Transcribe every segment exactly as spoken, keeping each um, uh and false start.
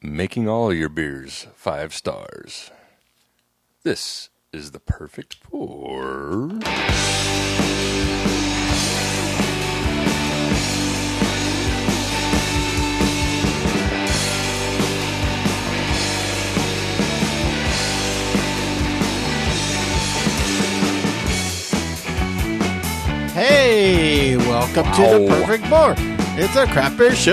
making all your beers five stars. This is the perfect pour. Hey, welcome wow. to the Perfect Pour. It's a craft beer show.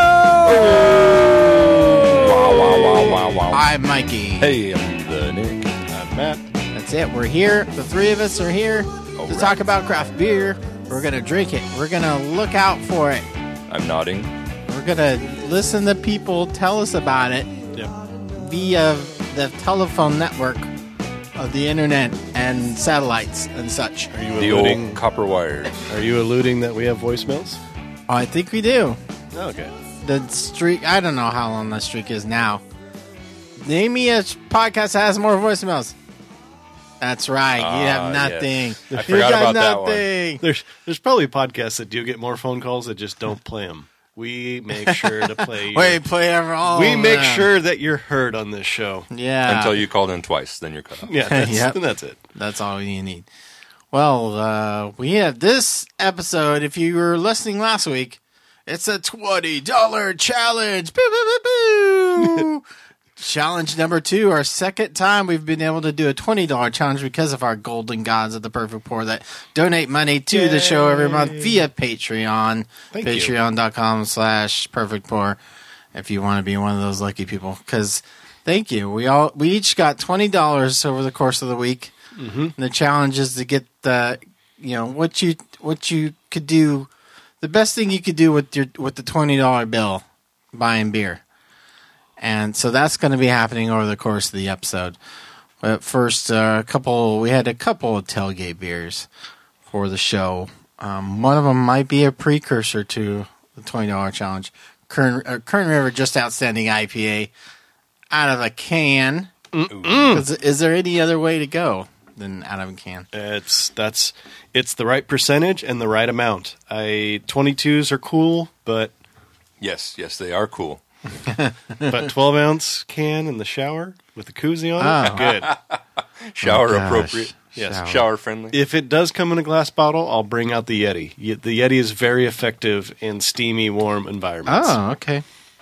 Wow, wow, wow, wow, wow. I'm Mikey. Hey, I'm the Nick. I'm Matt. That's it. We're here. The three of us are here All to right. talk about craft beer. We're going to drink it. We're going to look out for it. I'm nodding. We're going to listen to people tell us about it Yep. via the telephone network of the internet and satellites and such. Are you The alluding? old copper wires. Are you alluding that we have voicemails? I think we do. Oh, okay. The streak, I don't know how long the streak is now. Name me a podcast that has more voicemails. That's right. You Ah, have nothing. yes. I You forgot got about that one. nothing. There's there's probably podcasts that do get more phone calls that just don't play them. We make sure to play. Your, Wait, play ever all. we of make them. sure that you're heard on this show. Yeah. Until you called in twice, then you're cut off. Yeah, that's, Yep. that's it. That's all you need. Well, uh, we have this episode. If you were listening last week, it's a twenty dollars challenge. Boo, boo, boo, boo. Challenge number two, our second time we've been able to do a twenty dollars challenge because of our golden gods of the Perfect Pour that donate money to the show every month via Patreon. Thank you. Patreon.com slash Perfect Pour if you want to be one of those lucky people. Because thank you. We all we each got twenty dollars over the course of the week. Mm-hmm. And the challenge is to get the, you know, what you what you could do, the best thing you could do with your with the twenty dollar bill, buying beer, and so that's going to be happening over the course of the episode. But first, uh, a couple we had a couple of tailgate beers for the show. Um, one of them might be a precursor to the twenty dollar challenge. Kern, uh, Kern River Just Outstanding I P A out of a can. Is, is there any other way to go than out of a can? It's that's it's the right percentage and the right amount. I twenty-twos are cool, but Yes, yes, they are cool. but twelve ounce can in the shower with the koozie on it, Oh. good. Shower Oh, gosh. appropriate. Yes. Shower. Shower friendly. If it does come in a glass bottle, I'll bring out the Yeti. Ye- The Yeti is very effective in steamy, warm environments. Oh, okay.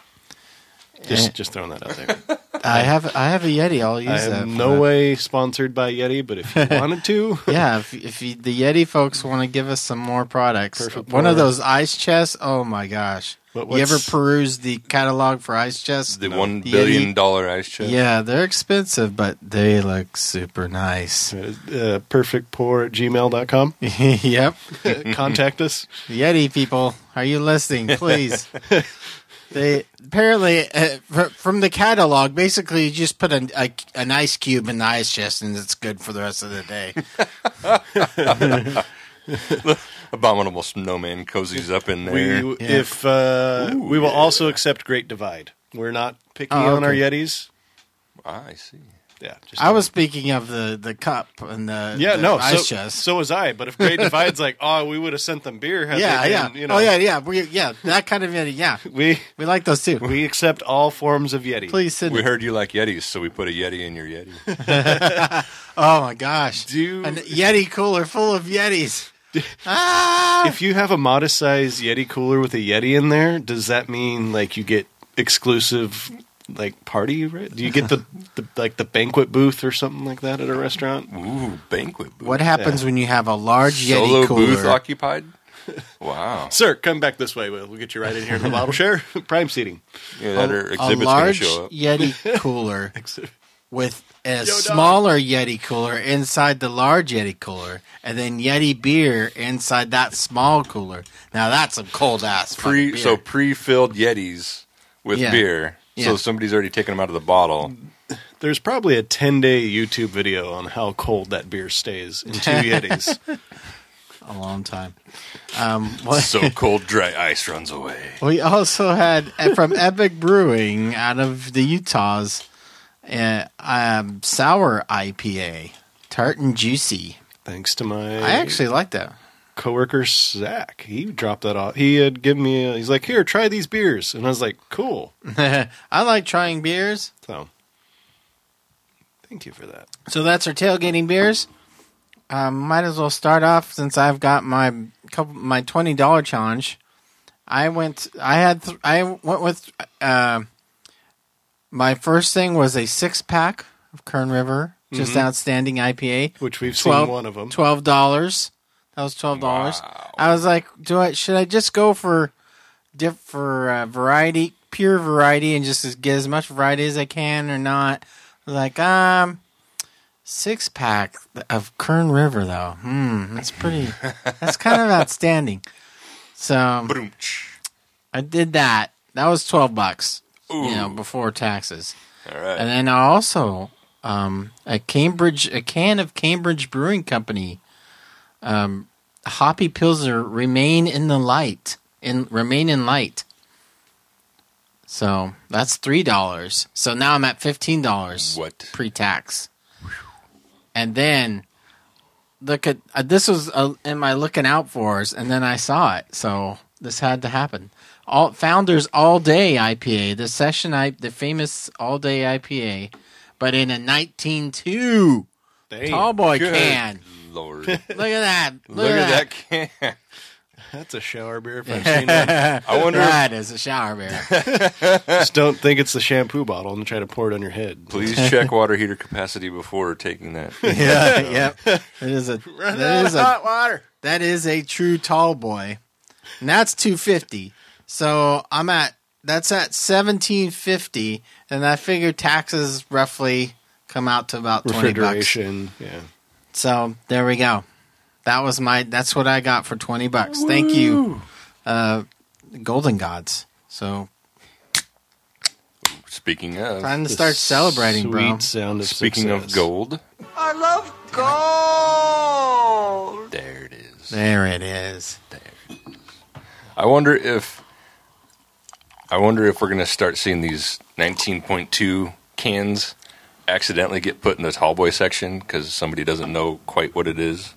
Just just throwing that out there. I have I have a Yeti. I'll use I that. am for no that. way sponsored by Yeti, but if you wanted to, Yeah, if if you, the Yeti folks want to give us some more products, Perfect one of pour. those ice chests. Oh my gosh! What- you ever what's- peruse the catalog for ice chests? The one The billion Yeti- dollar ice chest. Yeah, they're expensive, but they look super nice. uh, perfect pour at gmail dot com. Yep, Contact us. Yeti people, are you listening? Please. They apparently uh, fr- from the catalog, basically, you just put a, a, an ice cube in the ice chest, and it's good for the rest of the day. Abominable snowman cozies up in We, there. Yeah. if uh, Ooh, we will yeah. also accept Great Divide. We're not picky Oh, on our okay. Yetis. Ah, I see. Yeah, just I was speaking of the, the cup and the, yeah, the no, ice so, chest. so was I. But if Great Divide's like, oh, we would have sent them beer. Had yeah, they yeah. been, you know, Oh, yeah, yeah. We, yeah, that kind of Yeti. Yeah, We we like those too. we accept all forms of Yeti. Please send We it. heard you like Yetis, so we put a Yeti in your Yeti. Oh my gosh, Do a Yeti cooler full of Yetis. ah! if you have a modest size Yeti cooler with a Yeti in there, does that mean like you get exclusive like party? Right? Do you get the, the like the banquet booth or something like that at a restaurant? Ooh, banquet booth. What happens Yeah. when you have a large Solo Yeti cooler? booth occupied? Wow. Sir, come back this way. We'll, we'll get you right in here in the bottle share. Prime seating. Yeah, that are a, a exhibit's going to large show up. Yeti cooler with a dog. smaller Yeti cooler inside the large Yeti cooler, and then Yeti beer inside that small cooler. Now that's some cold ass Pre, beer. so pre-filled Yetis with Yeah. beer. Yeah. So somebody's already taken them out of the bottle. There's probably a ten-day YouTube video on how cold that beer stays in two Yetis. a long time. Um, what, So cold, dry ice runs away. we also had uh, from Epic Brewing out of the Utahs, uh, um, sour I P A, tart and juicy. Thanks to my I actually like that. coworker Zach. He dropped that off. He had given me. A, he's like, "Here, try these beers," and I was like, "Cool." I like trying beers. So, thank you for that. So that's our tailgating beers. Um, might as well start off since I've got my couple my twenty dollar challenge. I went. I had. Th- I went with. Uh, my first thing was a six pack of Kern River, just Mhm. outstanding I P A, Which we've twelve seen one of them. Twelve dollars. That was twelve dollars. Wow. I was like, do I should I just go for diff for uh, variety, pure variety, and just get as much variety as I can, or not? I was like, um, six pack of Kern River though. Hmm, that's pretty. That's kind of outstanding. So Ba-doom-tsh. I did that. That was twelve bucks. Ooh. You know, before taxes. All right. And then I also um, a Cambridge, a can of Cambridge Brewing Company, um, Hoppy Pilsner, Remain in the Light, in Remain in Light. So that's three dollars. So now I'm at fifteen dollars. What? Pre-tax? And then look at uh, this was uh, in my looking out fors, and then I saw it. So this had to happen. All Founders All Day I P A, the session I, the famous All Day I P A, but in a nineteen two Damn. tall boy Good can. Lord. Look at that! Look, Look at that can. That's a shower beer if I've seen one. I wonder if, That is a shower beer. Just don't think it's the shampoo bottle and try to pour it on your head. please check water heater capacity before taking that. Yeah, yep. It is a Run that out is of a hot water. that is a true tall boy, and that's two fifty. So I'm at that's at seventeen fifty, and I figure taxes roughly come out to about twenty bucks. Refrigeration, yeah. So there we go. That was my. That's what I got for twenty bucks. Thank you, uh, Golden Gods. So Speaking of, time to start celebrating, Sweet bro. sound of speaking success. of gold, I love gold. there it is. There it is. I wonder if I wonder if we're going to start seeing these nineteen point two cans accidentally get put in the tall boy section because somebody doesn't know quite what it is,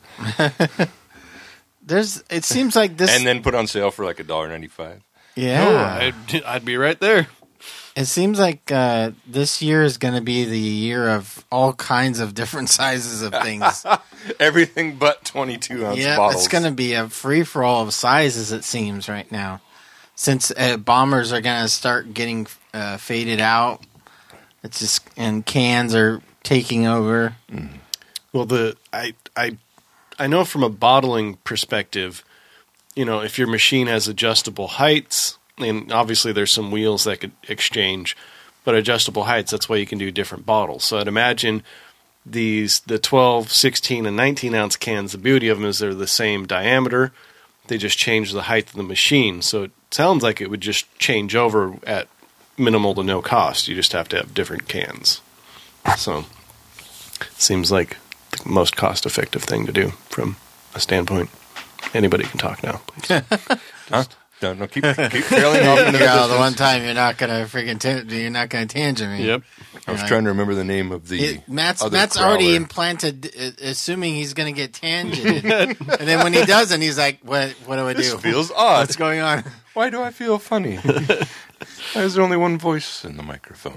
There's. It seems like this. and then put on sale for like a dollar ninety five. yeah. Oh, I'd, I'd be right there. It seems like uh, this year is going to be the year of all kinds of different sizes of things. Everything but twenty two ounce Yeah, bottles. it's going to be a free for all of sizes. It seems right now, since uh, bombers are going to start getting uh, faded out. It's just and cans are taking over. Well, the I I I know from a bottling perspective, you know, if your machine has adjustable heights, and obviously there's some wheels that could exchange, but adjustable heights, that's why you can do different bottles. So I'd imagine these the twelve, sixteen, and nineteen ounce cans, the beauty of them is they're the same diameter. They just change the height of the machine. So it sounds like it would just change over at minimal to no cost. You just have to have different cans. So seems like the most cost effective thing to do from a standpoint. Anybody can talk now, please. Huh? No, no, keep keep trailing off into the Yeah, the distance. one time you're not going to freaking ta- you're not going to tangent me. Yep. I was Right. trying to remember the name of the It, Matt's other Matt's already growler. implanted, uh, assuming he's going to get tangented, and then when he doesn't, he's like, "What? What do I do? This feels odd. What's going on?" Why do I feel funny? Why is there only one voice in the microphone?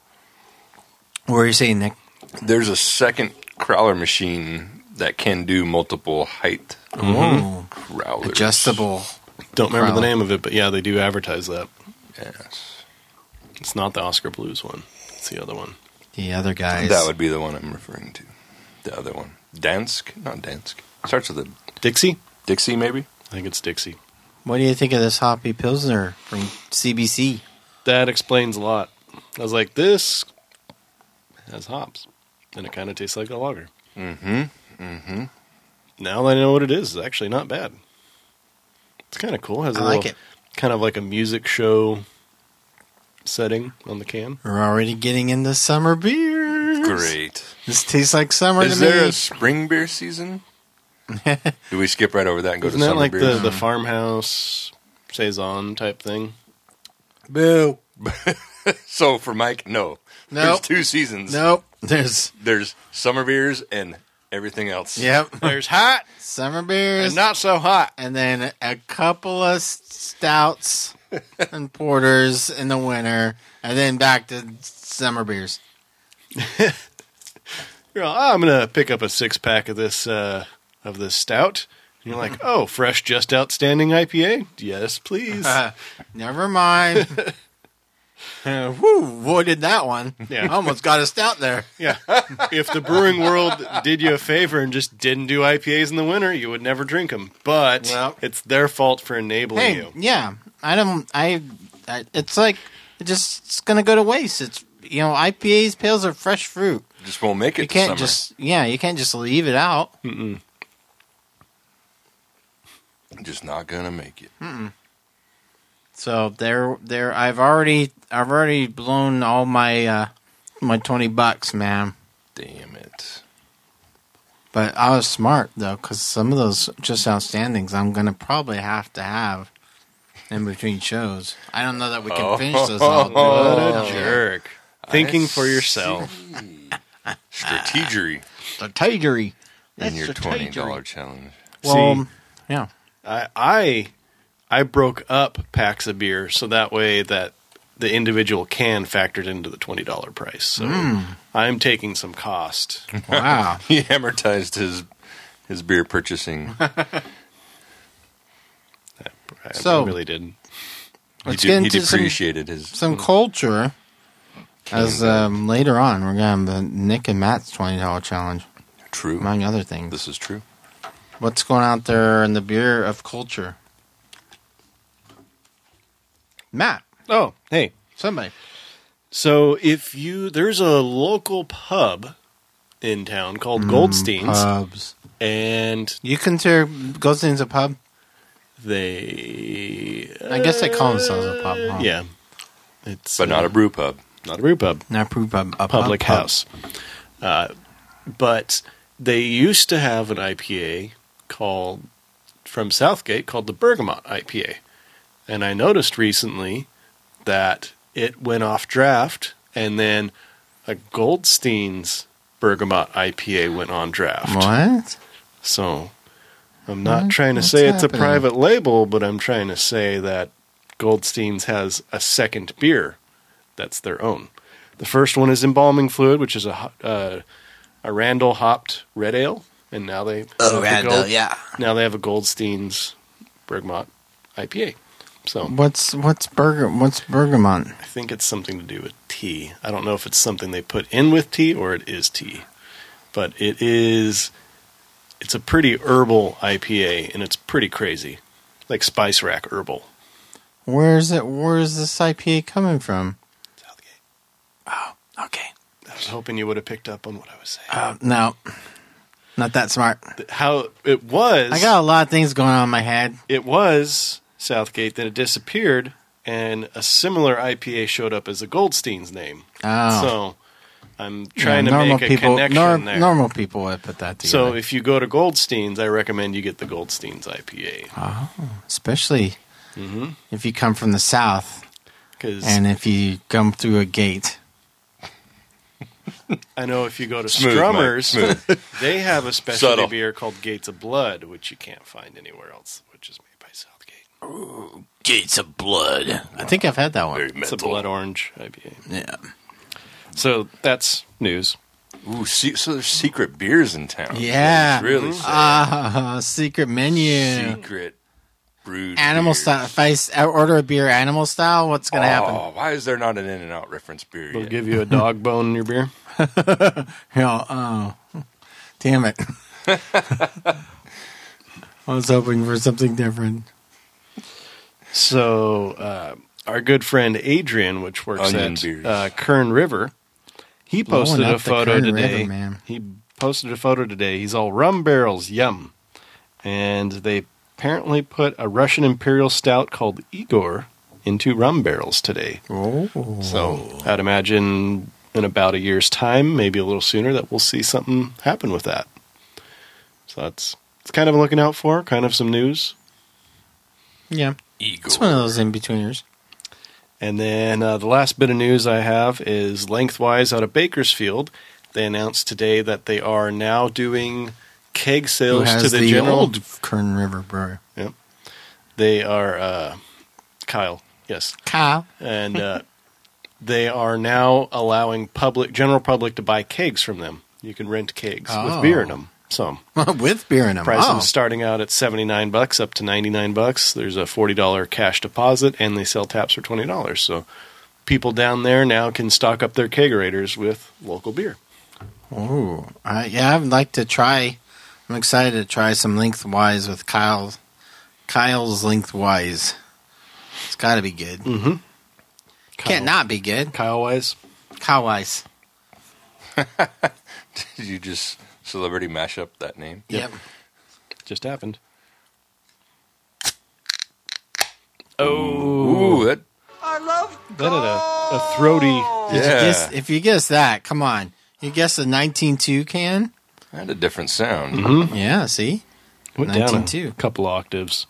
What were you saying, Nick? There's a second crowler machine that can do multiple height Oh, crowlers. adjustable. Don't remember the Crowler. name of it, but yeah, they do advertise that. Yes. It's not the Oscar Blues one. It's the other one. The other guys. That would be the one I'm referring to. The other one. Dansk? Not Dansk. Starts with a Dixie? Dixie, maybe? I think it's Dixie. What do you think of this Hoppy Pilsner from C B C? That explains a lot. I was like, this has hops, and it kind of tastes like a lager. Mm-hmm. Mm-hmm. Now that I know what it is, it's actually not bad. It's kind of cool. It has a I like little, it. kind of like a music show setting on the can. We're already getting into summer beers. Great. This tastes like summer Is to there me. a spring beer season? Do we skip right over that and go Isn't to that summer like beers? the, the farmhouse saison type thing? Boo. So for Mike, no. Nope. There's two seasons. Nope. There's There's summer beers and everything else. Yep. There's hot Summer beers. and not so hot. And then a couple of stouts and porters in the winter. And then back to summer beers. You're all, oh, I'm going to pick up a six pack of this uh, of this stout. And you're like, oh, fresh, just outstanding I P A? Yes, please. Uh, never mind. uh, whew, avoided that one. Yeah. Almost got a stout there. Yeah. If the brewing world did you a favor and just didn't do I P As in the winter, you would never drink them. But Well. it's their fault for enabling Hey, you. yeah. I don't, I, I it's like, it just, it's going to go to waste. It's, you know, I P As, pales are fresh fruit. Just won't make it. You can't to summer. just, yeah, you can't just leave it out. Mm-mm. Just not gonna make it. So there, there. I've already, I've already blown all my, uh, my twenty bucks, man. Damn it. But I was smart though, because some of those just outstandings, I'm gonna probably have to have in between shows. I don't know that we can Oh. finish those all. What Oh. a jerk. Thinking I for yourself. see. Strategery The Tigery. in your the twenty Tigery. dollar challenge. Well, yeah. I, I I broke up packs of beer so that way that the individual can factored into the twenty dollar price. So Mm. I'm taking some cost. Wow. He amortized his his beer purchasing. I So- really did. He, Let's de- get he into some, depreciated his. some culture. As um, later on, we're gonna have the Nick and Matt's twenty dollar challenge, True. among other things. This is true. What's going out there in the beer of culture? Matt, Oh, hey. somebody. So if you there's a local pub in town called Mm, Goldstein's, Pubs. and You consider Goldstein's a pub? they I guess they call themselves a pub, huh? Yeah. It's But not uh, a brew pub. not a brew pub. Not a brew pub. A Public pub, pub. house. Uh, but they used to have an I P A called from Southgate called the Bergamot I P A. And I noticed recently that it went off draft and then a Goldstein's Bergamot I P A went on draft. What? So I'm not What? trying to What's say it's a happening? private label, but I'm trying to say that Goldstein's has a second beer that's their own. The first one is Embalming Fluid, which is a ho- uh, a Randall hopped red ale, and now they have the Gold- yeah. now they have a Goldstein's Bergamot I P A. So What's what's burger? What's bergamot? I think it's something to do with tea. I don't know if it's something they put in with tea or it is tea, but it is. It's a pretty herbal I P A, and it's pretty crazy, like Spice Rack herbal. Where's it? Where's this I P A coming from? Southgate. Oh, okay. I was hoping you would have picked up on what I was saying. Uh, no, not that smart. How it was. I got a lot of things going on in my head. It was Southgate, then it disappeared, and a similar I P A showed up as a Goldstein's name. Oh, So I'm trying Yeah, to normal make a people, connection nor- there. Normal people would put that together. So if you go to Goldstein's, I recommend you get the Goldstein's I P A. oh, especially Mm-hmm. if you come from the south Because and if you come through a gate. I know if you go to Smooth, Strummers, Mike, smooth. they have a specialty Subtle. beer called Gates of Blood, which you can't find anywhere else, which is made by Southgate. Gates of Blood. I think I've had that one. Very It's a mental. blood orange I P A. Yeah. So that's news. Ooh, see, so there's secret beers in town. Yeah. It's really sad. Ah, secret menu. Secret brewed Animal beers. style. If I s- I order a beer animal style, what's going to happen? Oh, why is there not an In-N-Out reference beer They'll yet? give you a dog bone in your beer. Yeah, oh, damn it. I was hoping for something different. So uh, our good friend Adrian, which works Onion at beers. uh, Kern River, he Blowing posted up a the photo Kern today. River, man. He posted a photo today. He's all rum barrels, yum. And they apparently put a Russian Imperial Stout called Igor into rum barrels today. Oh. So I'd imagine in about a year's time, maybe a little sooner, that we'll see something happen with that. So that's it's kind of looking out for, kind of some news. Yeah. Igor. It's one of those in-betweeners. And then uh, the last bit of news I have is lengthwise out of Bakersfield. they announced today that they are now doing keg Who sales has to the, the general. old Kern River Brewery? Yep. They are uh, Kyle. Yes, Kyle. and uh, they are now allowing public, general public, to buy kegs from them. You can rent kegs Oh. with beer in them. Some With beer in them. prices Oh. starting out at seventy nine bucks up to ninety nine bucks. There's a forty dollar cash deposit, and they sell taps for twenty dollars. So people down there now can stock up their kegerators with local beer. Ooh. Uh, yeah, I'd like to try. I'm excited to try some lengthwise with Kyle. Kyle's lengthwise. It's got to be good. Mm-hmm. Can't not be good. Kyle Wise. Kyle-wise. Did you just celebrity mash up that name? Yep. Just happened. Ooh, that That had a, a throaty. Did you Yeah. guess, if you guess that, come on. You guess a nineteen two can? had a different sound. Mm-hmm. Yeah, see? Went down nineteen two. a couple octaves.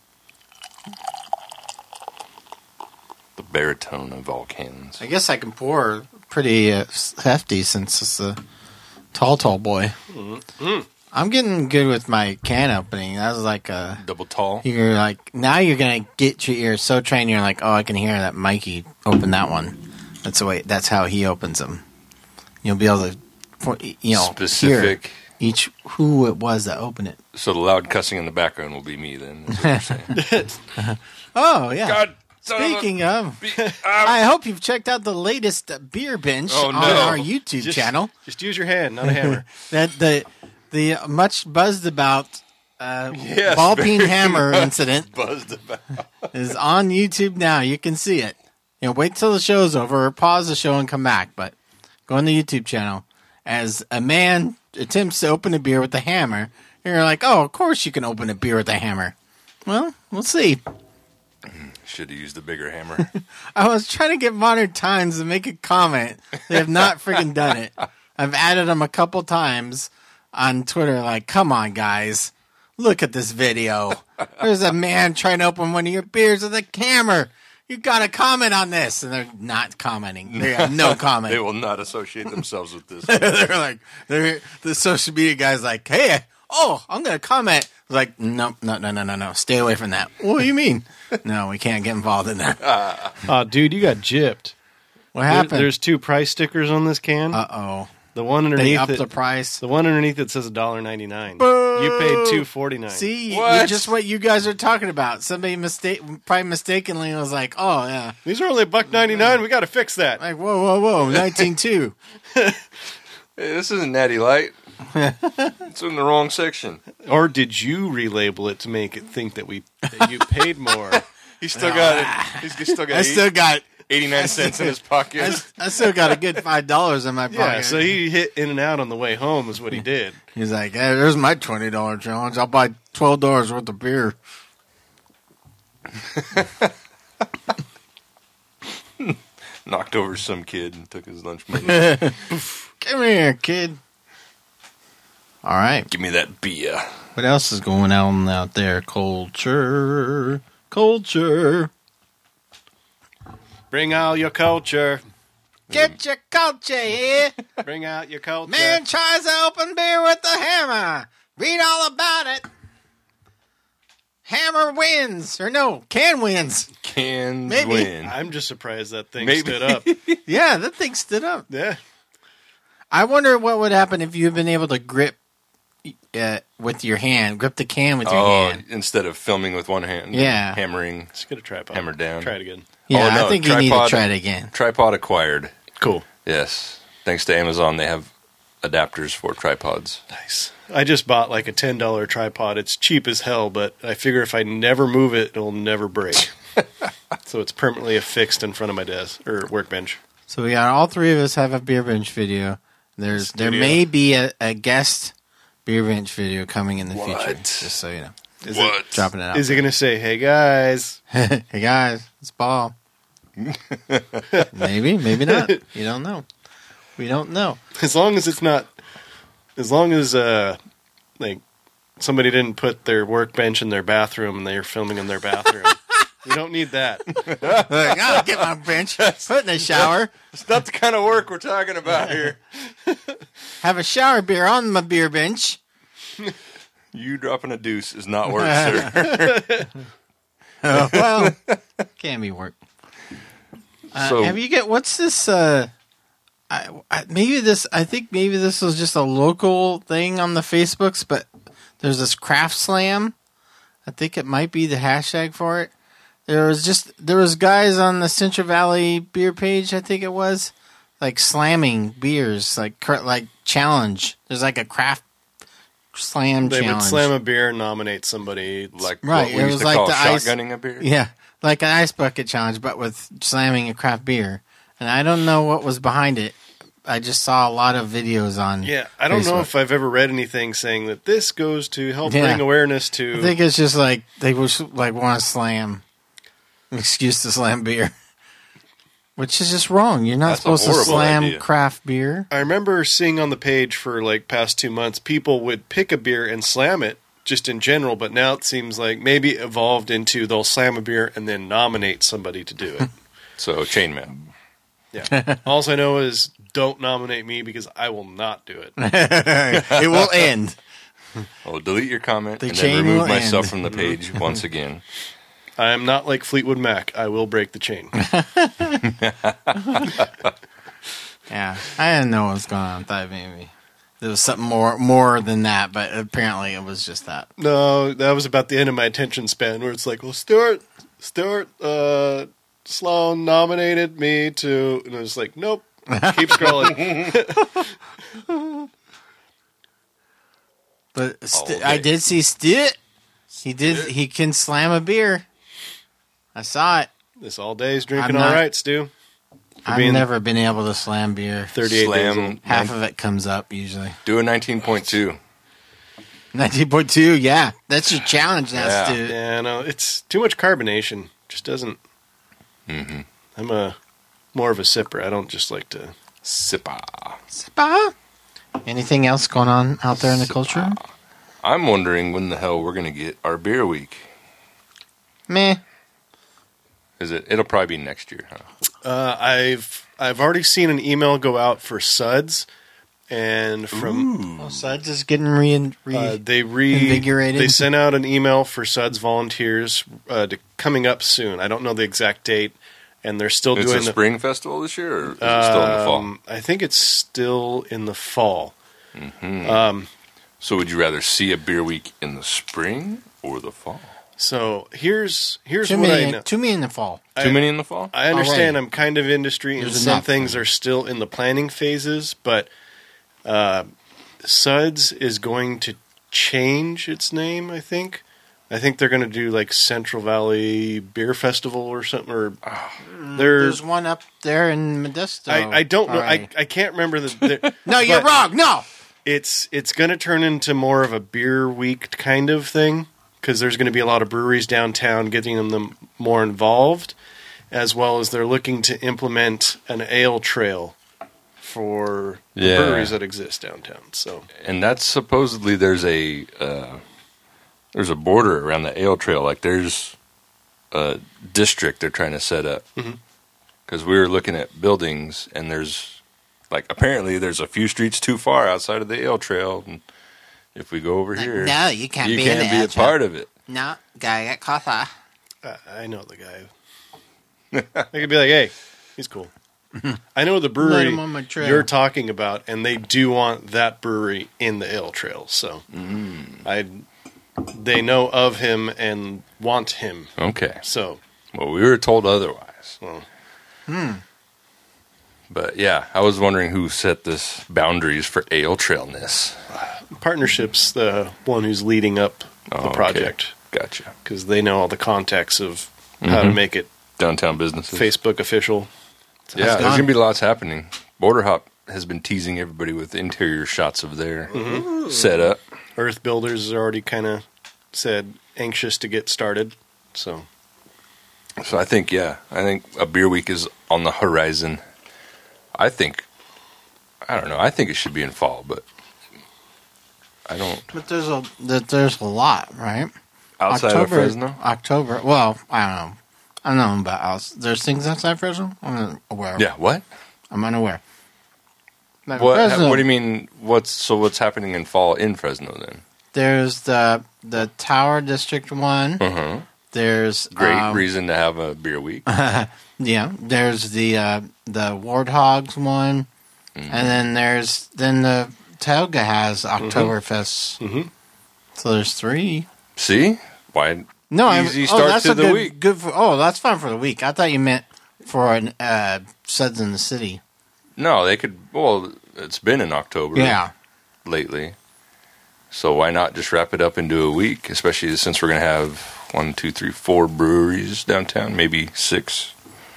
The baritone of all cans. I guess I can pour pretty uh, hefty since it's a tall, tall boy. Mm-hmm. I'm getting good with my can opening. That was like a... Double tall. You're like, now you're going to get your ears so trained, you're like, oh, I can hear that Mikey open that one. That's the way, that's how he opens them. You'll be able to, you know, Specific. hear each, who it was that opened it. So the loud cussing in the background will be me then. Is what you're saying. Oh, yeah. God, son of a- Speaking of, Be- uh, I hope you've checked out the latest Beer Bench Oh, on no. our YouTube Just- channel. Just use your hand, not a hammer. That the the much buzzed about uh, Yes, ball very peen hammer much incident buzzed about. is on YouTube now. You can see it. You know, wait till the show's over, or pause the show and come back. But go on the YouTube channel as a man attempts to open a beer with a hammer. And you're like, oh, of course you can open a beer with a hammer. Well, we'll see. Should have used a bigger hammer. I was trying to get Modern Times to make a comment. They have not freaking done it. I've added them a couple times on Twitter, like, come on, guys. Look at this video. There's a man trying to open one of your beers with a hammer. You got to comment on this. And they're not commenting. They have no comment. They will not associate themselves with this. They're like, they're, the social media guy's like, hey, oh, I'm going to comment. I was like, no, no, no, no, no, no. Stay away from that. What do you mean? No, we can't get involved in that. Oh, dude, you got gypped. What There- happened? there's two price stickers on this can. Uh-oh. the one They underneath upped it, the price. the one underneath it says a dollar ninety nine. Boo! You paid two forty nine. See, What? you're just what you guys are talking about. Somebody mistake, probably mistakenly was like, "Oh yeah," These are only a buck ninety nine. We got to fix that. like whoa, whoa, whoa, nineteen two. Hey, this isn't Natty Light. It's in the wrong section. Or did you relabel it to make it think that we that you paid more? He's still got it. He's still got I still got, eighty-nine cents in his pocket. I, I still got a good five dollars in my pocket. Yeah, so he hit in and out on the way home is what he did. He's like, "Hey, there's my twenty dollar challenge. I'll buy twelve dollars worth of beer." Knocked over some kid and took his lunch money. Come here, kid. All right, Give me that beer. what else is going on out there? Culture, culture. Bring out your culture. Get your culture here. Bring out your culture. Man tries to open beer with a hammer. Read all about it. Hammer wins. Or no, can wins. Cans Maybe. win. I'm just surprised that thing Maybe. stood up. Yeah, that thing stood up. Yeah. I wonder what would happen if you had been able to grip uh, with your hand, grip the can with your Oh, hand. instead of filming with one hand, Yeah. hammering. Let's get a tripod. Hammer down. Try it again. Yeah, Oh, no, I think you need to tripod- try it again. Tripod acquired. Cool. Yes, thanks to Amazon, they have adapters for tripods. Nice. I just bought like a ten dollar tripod. It's cheap as hell, but I figure if I never move it, it'll never break. So it's permanently affixed in front of my desk or workbench. So we got all three of us have a beer bench video. There's there Studio. may be a, a guest beer bench video coming in the future. What? Just so you know, Is What? dropping it out. Is he going to say, hey guys? Hey guys, it's Paul. Maybe, maybe not. You don't know. We don't know. As long as it's not, as long as, uh, like, somebody didn't put their workbench in their bathroom and they're filming in their bathroom. We don't need that. Like, I'll get my bench, put in the shower. It's not the kind of work we're talking about here. have a shower beer on my beer bench. You dropping a deuce is not work, sir. Oh, well, can be work. Uh, So- have you get what's this? Uh, I, I, maybe this. I think maybe this was just a local thing on the Facebooks, but there's this craft slam. I think it might be the hashtag for it. There was just there was guys on the Central Valley beer page. I think it was like slamming beers, like cr- like challenge. There's like a craft slam They challenge. would slam a beer and nominate somebody. Like Right, what we it used was to like call the ice- shotgunning a beer. Yeah, like an ice bucket challenge, but with slamming a craft beer. And I don't know what was behind it. I just saw a lot of videos on. Yeah, I don't know Facebook. if I've ever read anything saying that this goes to help Yeah. bring awareness to. I think it's just like they was like want to slam, an excuse to slam beer, which is just wrong. You're not That's a supposed to horrible slam idea. craft beer. I remember seeing on the page for like past two months, people would pick a beer and slam it just in general, but now it seems like maybe evolved into they'll slam a beer and then nominate somebody to do it. So chainmail. Yeah. All I know is don't nominate me because I will not do it. It will end. I'll delete your comment The and chain then remove will myself end. from the page once again. I am not like Fleetwood Mac. I will break the chain. Yeah, I didn't know what was going on. I thought maybe there was something more more than that, but apparently it was just that. No, that was about the end of my attention span where it's like, well, Stuart, Stuart, uh, Sloan nominated me to, and I was like, nope, keep scrolling. But st- day. I did see Stitt. He did. He can slam a beer. I saw it. This all day is drinking I'm all not- right, Stu. I've being- never been able to slam beer. thirty-eight days old. Slam. Half of it comes up usually. Do a nineteen point two. nineteen point two, yeah. That's your challenge now, Yeah. Stu. Yeah, no, it's too much carbonation. Just doesn't. Mm-hmm. I'm a more of a sipper. I don't just like to. Sippa. Spa. Anything else going on out there in the culture? I'm wondering when the hell we're going to get our beer week. Meh. Is it? It'll probably be next year, huh? Uh, I've I've already seen an email go out for Suds, and from Well, Suds is getting re. re- uh, they re invigorated. they sent out an email for Suds volunteers uh, to, coming up soon. I don't know the exact date, and they're still It's doing a the, spring festival this year, or is it still in the fall? Um, I think it's still in the fall. Mm-hmm. Um, So would you rather see a beer week in the spring or the fall? so here's here's too what I many. know. Too many in the fall. I- Too many in the fall? I understand Already. I'm kind of industry, and There's some enough. things are still in the planning phases, but uh, Suds is going to change its name, I think. I think they're going to do like Central Valley Beer Festival or something. Or they're, There's one up there in Modesto. I, I don't know. I, already. I can't remember the. no, you're but wrong. No. It's it's going to turn into more of a beer week kind of thing because there's going to be a lot of breweries downtown getting them, them more involved, as well as they're looking to implement an ale trail for the Yeah. breweries that exist downtown. So And that's supposedly there's a uh, there's a border around the ale trail. Like there's a district they're trying to set up Mhm. because we were looking at buildings and there's like apparently there's a few streets too far outside of the ale trail, and if we go over here, No, you can't you be in can't the be ale a trail. part of it. No, gotta get coffee. uh, I know the guy. I could be like, hey, he's cool. I know the Let brewery him on my trail. you're talking about, and they do want that brewery in the ale trail. So Mm. I, they know of him and want him. Okay, So well we were told otherwise. well, But yeah, I was wondering who set this boundaries for ale trailness. Partnership's the one who's leading up Oh, the okay. project Gotcha. because they know all the contacts of how to Mhm. make it Downtown businesses. Facebook official. Yeah, there's gone. gonna be lots happening. Border Hop has been teasing everybody with interior shots of their setup. Earth Builders has already kind of said anxious to get started. So So I think, yeah, I think a beer week is on the horizon. I think, I don't know. I think it should be in fall, but I don't. But there's a that there's a lot, right? Outside October, of Fresno, October. Well, I don't know. I don't know about outs. There's things outside Fresno. I'm unaware. yeah. What? I'm unaware. Like What? Fresno, What do you mean? What's so? What's happening in fall in Fresno then? There's the the Tower District one. Uh-huh. There's Great um, reason to have a beer week. yeah. There's the uh, the Warthogs one, Mm-hmm. and then there's then the Tioga has Oktoberfest. Mhm. So there's three. See why? No, Easy I, start oh, that's to a the good, week. Good for, oh, that's fine for the week. I thought you meant for an uh, Suds in the City. No, they could. Well, it's been in October. Yeah. Lately. So why not just wrap it up into a week? Especially since we're going to have one, two, three, four breweries downtown, maybe six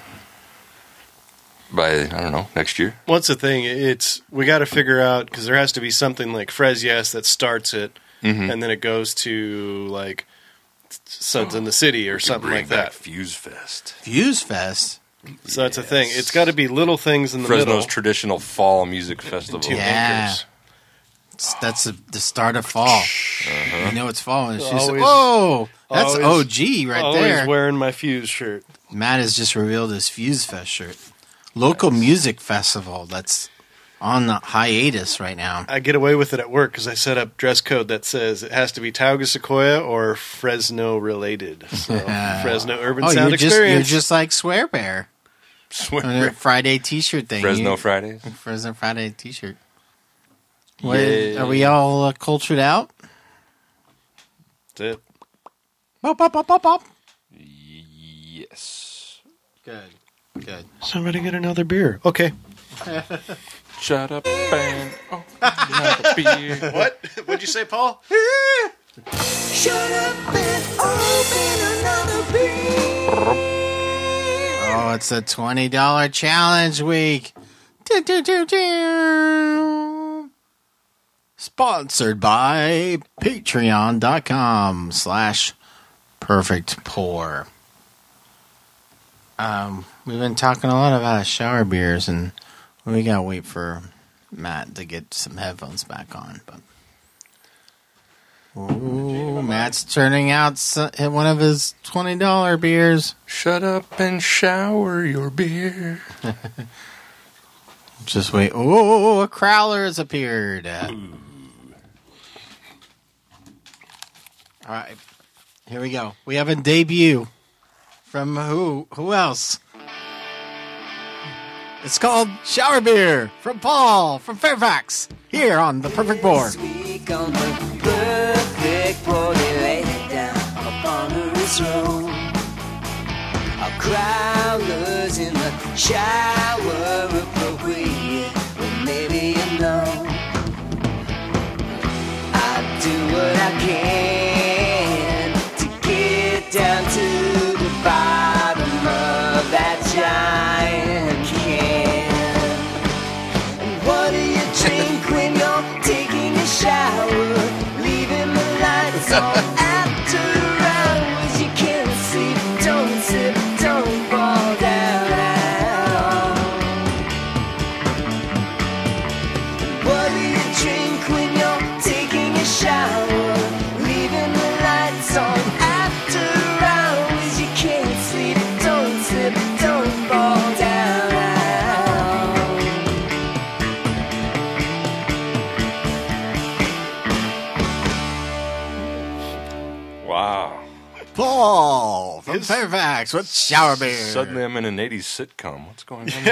by I don't know next year. What's the thing? It's we got to figure out because there has to be something like Frez Yes that starts it, Mm-hmm. and then it goes to like Suds in the City or something Bring like back that. Fuse Fest, Fuse Fest. So that's the thing. It's got to be little things in the Fresno's middle. traditional fall music festival. Two Yeah. anchors. It's, that's the the start of fall. Uh-huh. You know it's fall. And it's just, Always- whoa, that's always- O G right Always there. wearing my Fuse shirt. Matt has just revealed his Fuse Fest shirt. Local music festival that's on the hiatus right now. I get away with it at work because I set up dress code that says it has to be Tioga Sequoia or Fresno related. So Fresno Urban Oh, Sound you're just, you're Experience. just like Swear Bear. Swear- On a Friday T-shirt thing. Fresno You- Fridays. Fresno Friday T-shirt. What, Yeah. Are we all uh, cultured out? That's it. Bop, bop, bop, bop, bop. Yes. Good. Good. Somebody get another beer. Okay. Shut up and oh, another beer. What? What'd you say, Paul? Shut up and open another beer. Oh, it's a twenty dollars challenge week. Do, do, do, do. Sponsored by patreon.com slash perfect pour. Um, we've been talking a lot about shower beers, and we gotta wait for Matt to get some headphones back on. But ooh, Matt's turning out so- one of his twenty dollars beers. Shut up and shower your beer. Just wait. Oh, a Crowler has appeared. Uh, all right, here we go. We have a debut from who? Who else? It's called Shower Beer from Paul from Fairfax here on the Perfect Board. This week on the perfect board, they laid it down upon this road. Our crowders in the shower appropriate. Well, maybe you know I do what I can to get down to the bottom of that giant can. And what do you drink when you're taking a shower? Leaving the lights on after hours. You can't sleep, don't sip, don't fall down. What do you drink when you're taking a shower? Leaving the lights on after hours. You can't sleep, don't slip, don't fall down. Wow. Paul from Fairfax with Shower Beer. Suddenly I'm in an eighties sitcom. What's going on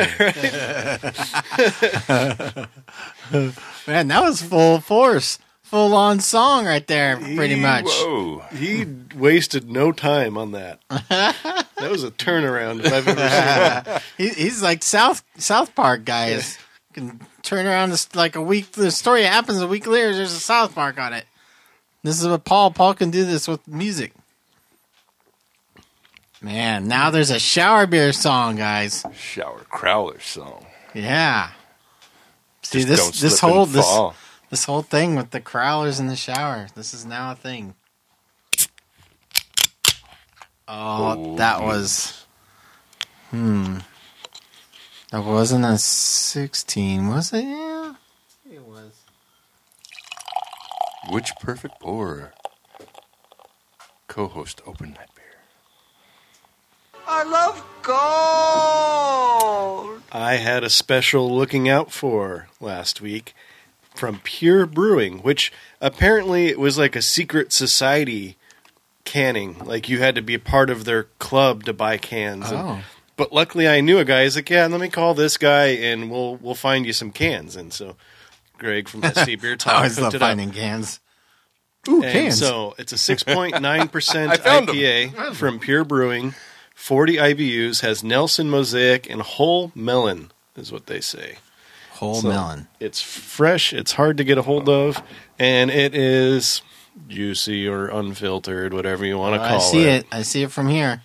here? Man, that was full force, full on song right there, pretty much. Whoa. He wasted no time on that. That was a turnaround if I've ever seen one. He, he's like South South Park guys. Can turn around this, like a week. The story happens a week later. There's a South Park on it. This is what Paul Paul can do this with music. Man, now there's a Shower Beer song, guys. Shower Crowler song. Yeah. See Just this don't this slip whole and this fall. this whole thing with the crowlers in the shower. This is now a thing. Oh, Oh, that geez. was. Hmm. That wasn't a sixteen, was it? Yeah, it was. Which perfect pour? Co-host Open Night Beer. I love gold. I had a special looking out for last week from Pure Brewing, which apparently it was like a secret society canning. Like you had to be a part of their club to buy cans. Oh. And, but luckily I knew a guy. He's like, yeah, let me call this guy and we'll we'll find you some cans. And so Greg from S C Beer I Talk always hooked love it up. finding cans. Ooh, And cans. so it's a six point nine percent I found I P A from Pure Brewing, forty I B Us, has Nelson Mosaic and whole melon, is what they say. Whole So melon. It's fresh, it's hard to get a hold of, and it is juicy or unfiltered, whatever you want to I call see it. it. I see it from here.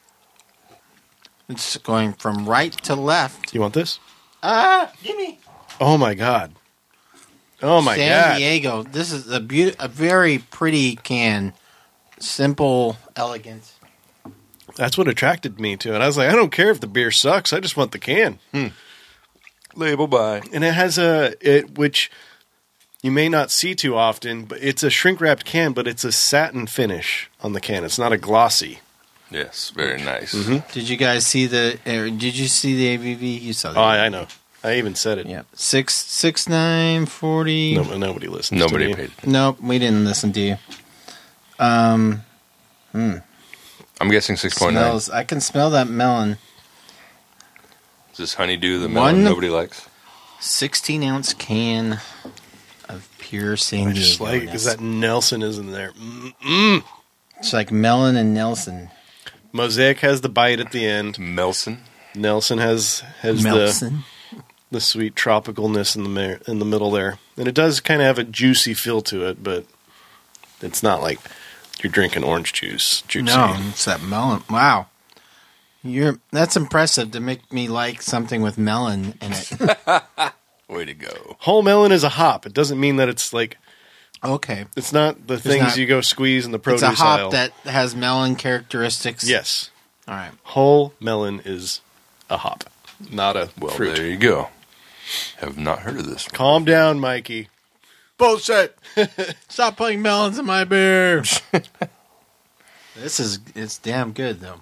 It's going from right to left. You want this? Ah, gimme. Oh my god. Oh my San god. Diego. This is a beaut- a very pretty can. Simple, elegant. That's what attracted me to it. I was like, I don't care if the beer sucks, I just want the can. Label by. And it has a it which you may not see too often, but it's a shrink wrapped can, but it's a satin finish on the can. It's not a glossy. Yes, very nice. Did you guys see the? Er, did you see the A B V? You saw the. Oh, I, I know. I even said it. Yeah, six six nine forty. No, nobody listens. Nobody to me. paid. Nope, we didn't listen to you. Um, I'm guessing six point nine. smells. I can smell that melon. Is this honeydew the One- melon nobody likes? Sixteen ounce can of pure San I Diego. just like because that Nelson is in there. Mm. It's like melon and Nelson. Mosaic has the bite at the end. Melson. Nelson has has the Nelson. the sweet tropicalness in the mer- in the middle there, and it does kind of have a juicy feel to it, but it's not like you're drinking orange juice. Juicy. No, it's that melon. Wow, you're that's impressive to make me like something with melon in it. Way to go. Whole melon is a hop. It doesn't mean that it's like Okay, it's not the things not- you go squeeze in the it's produce a hop aisle. that has melon characteristics. Yes, All right. whole melon is a hop, not a Well, fruit. there you go. Have not heard of this. Calm down, Mikey. Bullshit! Stop putting melons in my beer. This is it's damn good though.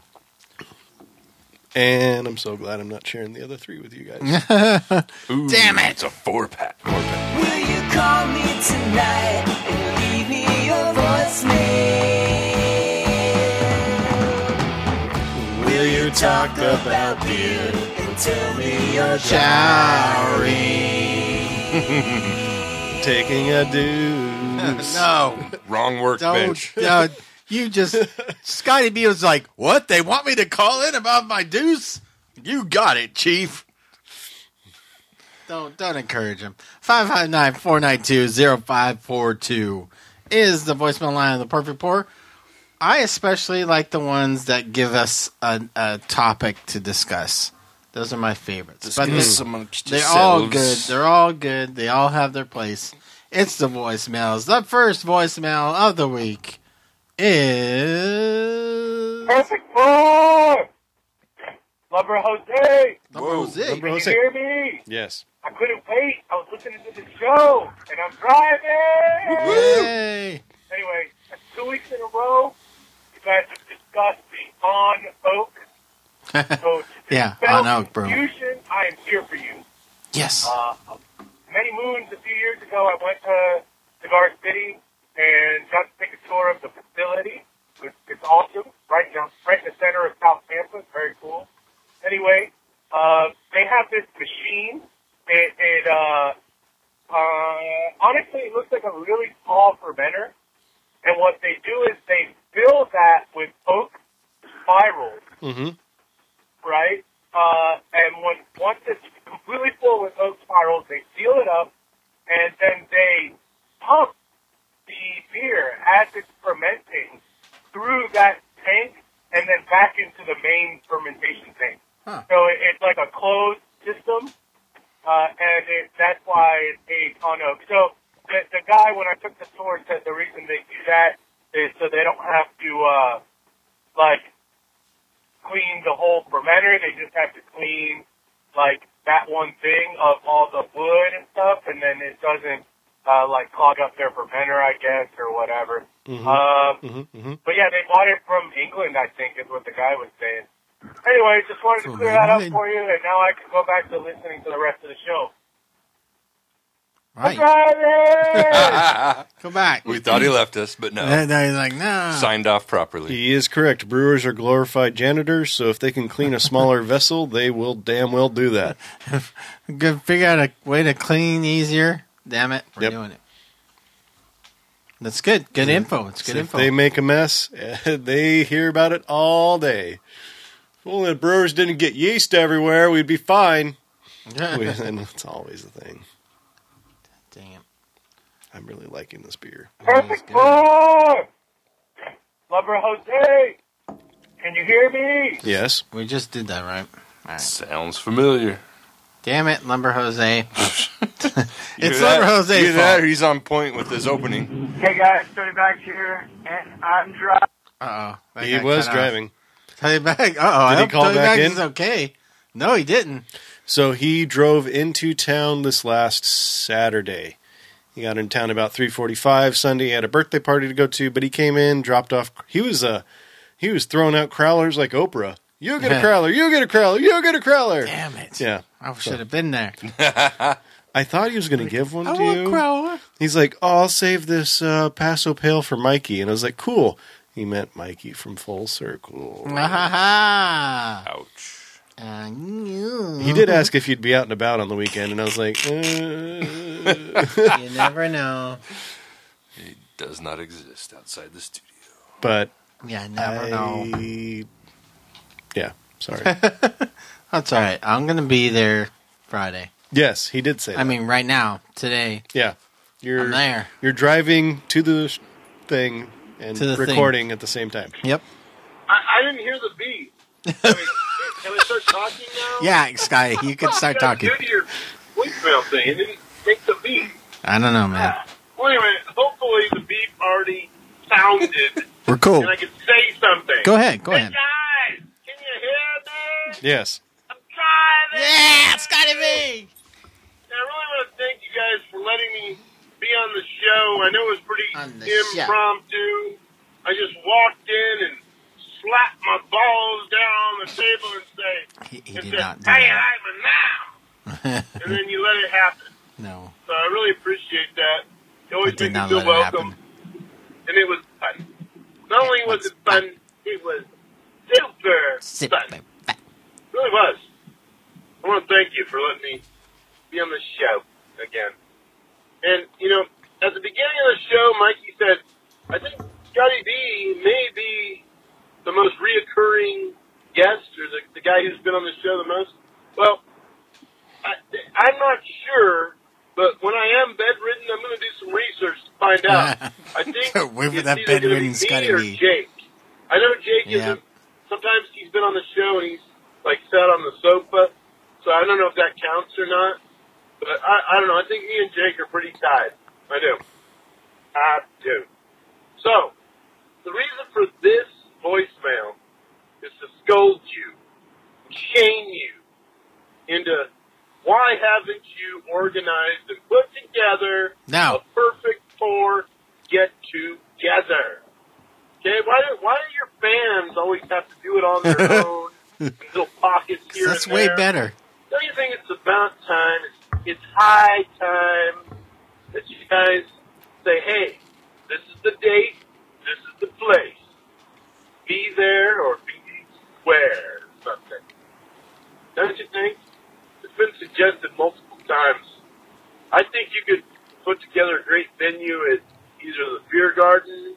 And I'm so glad I'm not sharing the other three with you guys. Ooh, Damn it. It's a four pack. Four pack. Will you call me tonight and leave me your voicemail? Will you talk about beer and tell me your Showering. Taking a deuce. No, Wrong don't. workbench. Uh, you just Scotty B was like, "What? They want me to call in about my deuce? You got it, Chief." Don't don't encourage him. Five five nine four nine two zero five four two is the voicemail line of the Perfect Pour. I especially like the ones that give us a, a topic to discuss. Those are my favorites. But they- amongst they're all good. They're all good. They all have their place. It's the voicemails. The first voicemail of the week is Perfect Four! Lover Jose! Number Jose. Number Can you Jose. hear me? Yes. I couldn't wait. I was listening to the show, and I'm driving! Yay! Anyway, that's two weeks in a row, you guys have discussed the On Oak. So, to Yeah, dispel On Oak, bro. confusion, I am here for you. Yes. Uh, many moons, a few years ago, I went to Cigar City and got to take a tour of the facility. It's, it's awesome, right down, right in the center of South Tampa. It's very cool. Anyway, uh, they have this machine. It, it uh, uh, honestly, it looks like a really small fermenter. And what they do is they fill that with oak spirals, Mm-hmm. right? Uh, and when once it's completely full with oak spirals, they seal it up, and then they pump the beer as it's fermenting through that tank and then back into the main fermentation tank. Huh. So it, it's like a closed system, uh, and it, that's why it's aged on oak. So the, the guy, when I took the tour, said the reason they do that is so they don't have to, uh, like, clean the whole fermenter. They just have to clean, like, that one thing of all the wood and stuff, and then it doesn't, uh, like, clog up their fermenter, I guess, or whatever. Mhm. Uh, Mm-hmm. Mm-hmm. but, yeah, they bought it from England, I think, is what the guy was saying. Anyway, just wanted to So clear that up good. for you, and now I can go back to listening to the rest of the show. Right. Driving! Go back. We thought he left us, but no. And then he's like, no. Signed off properly. He is correct. Brewers are glorified janitors, so if they can clean a smaller vessel, they will damn well do that. Good. Figure out a way to clean easier. Damn it, we're Yep. doing it. That's good. Good info. It's good So info. if they make a mess, they hear about it all day. If only the brewers didn't get yeast everywhere, we'd be fine. We- and it's always the thing. Damn. I'm really liking this beer. Perfect good. four! Lover Jose! Can you hear me? Yes. We just did that, right? All right. Sounds familiar. Damn it, Lumber Jose. Either It's that- Lumber Jose's either that fault. or he's on point with his opening. Hey guys, Tony back here, and I'm driving. Uh oh. He was driving. Tony back. Uh oh. I Did he hope call Tony back back in? is okay. No, he didn't. So he drove into town this last Saturday. He got in town about three forty-five Sunday. He had a birthday party to go to, but he came in, dropped off. He was uh, he was throwing out crowlers like Oprah. You get a crowler. You get a crowler. You get a crowler. Damn it. Yeah. I should have been there. I thought he was going to give one I to want you. Crowler. He's like, oh, I'll save this uh, Paso Pale for Mikey. And I was like, cool. He meant Mikey from Full Circle. Ha ha ha. Ouch. Uh, you. He did ask if you'd be out and about on the weekend, and I was like, uh, You never know. He does not exist outside the studio. but Yeah, never know. I, yeah, sorry. That's all right. I'm going to be there Friday. Yes, he did say that. I mean, right now, today. yeah, you're I'm there. You're driving to the sh- thing and To the thing. recording at the same time. Yep. I, I didn't hear the beat. I mean, can I start talking now? Yeah, Sky, you can start talking. Go to your voicemail thing. It didn't make the beat. I don't know, man. Well, anyway, hopefully the beat already sounded, We're cool. and I can say something. Go ahead. Go Hey ahead. guys, can you hear me? Yes. I'm driving. Yeah, Scotty B. And I really want to thank you guys for letting me be on the show. I know it was pretty On the show. impromptu. I just walked in and slapped my balls down on the table and say, He, he and did said, not do hey, that. I'm a now. And then you let it happen. No. So I really appreciate that. You always I did make me not feel let it welcome. And it was fun. Not only was it fun, it was super Sit fun. back. It really was. I want to thank you for letting me be on the show again. And, you know, at the beginning of the show, Mikey said, I think Scotty B may be the most reoccurring guest or the, the guy who's been on the show the most. Well, I, I'm not sure, but when I am bedridden, I'm going to do some research to find out. I think Wait for it's that either gonna bedridden be Scotty me or B. Jake. I know Jake Yeah. isn't. Sometimes he's been on the show and he's like sat on the sofa, so I don't know if that counts or not. But I, I don't know. I think me and Jake are pretty tied. I do. I do. So the reason for this voicemail is to scold you, shame you into why haven't you organized and put together Now. a perfect four get together? Okay, why do why do your fans always have to do it on their own? in Little pockets here That's and way there? better. Don't you think it's about time? It's, it's high time that you guys say, "Hey, this is the date. This is the place. Be there or be square." Or something. Don't you think? It's been suggested multiple times. I think you could put together a great venue at either the Beer Garden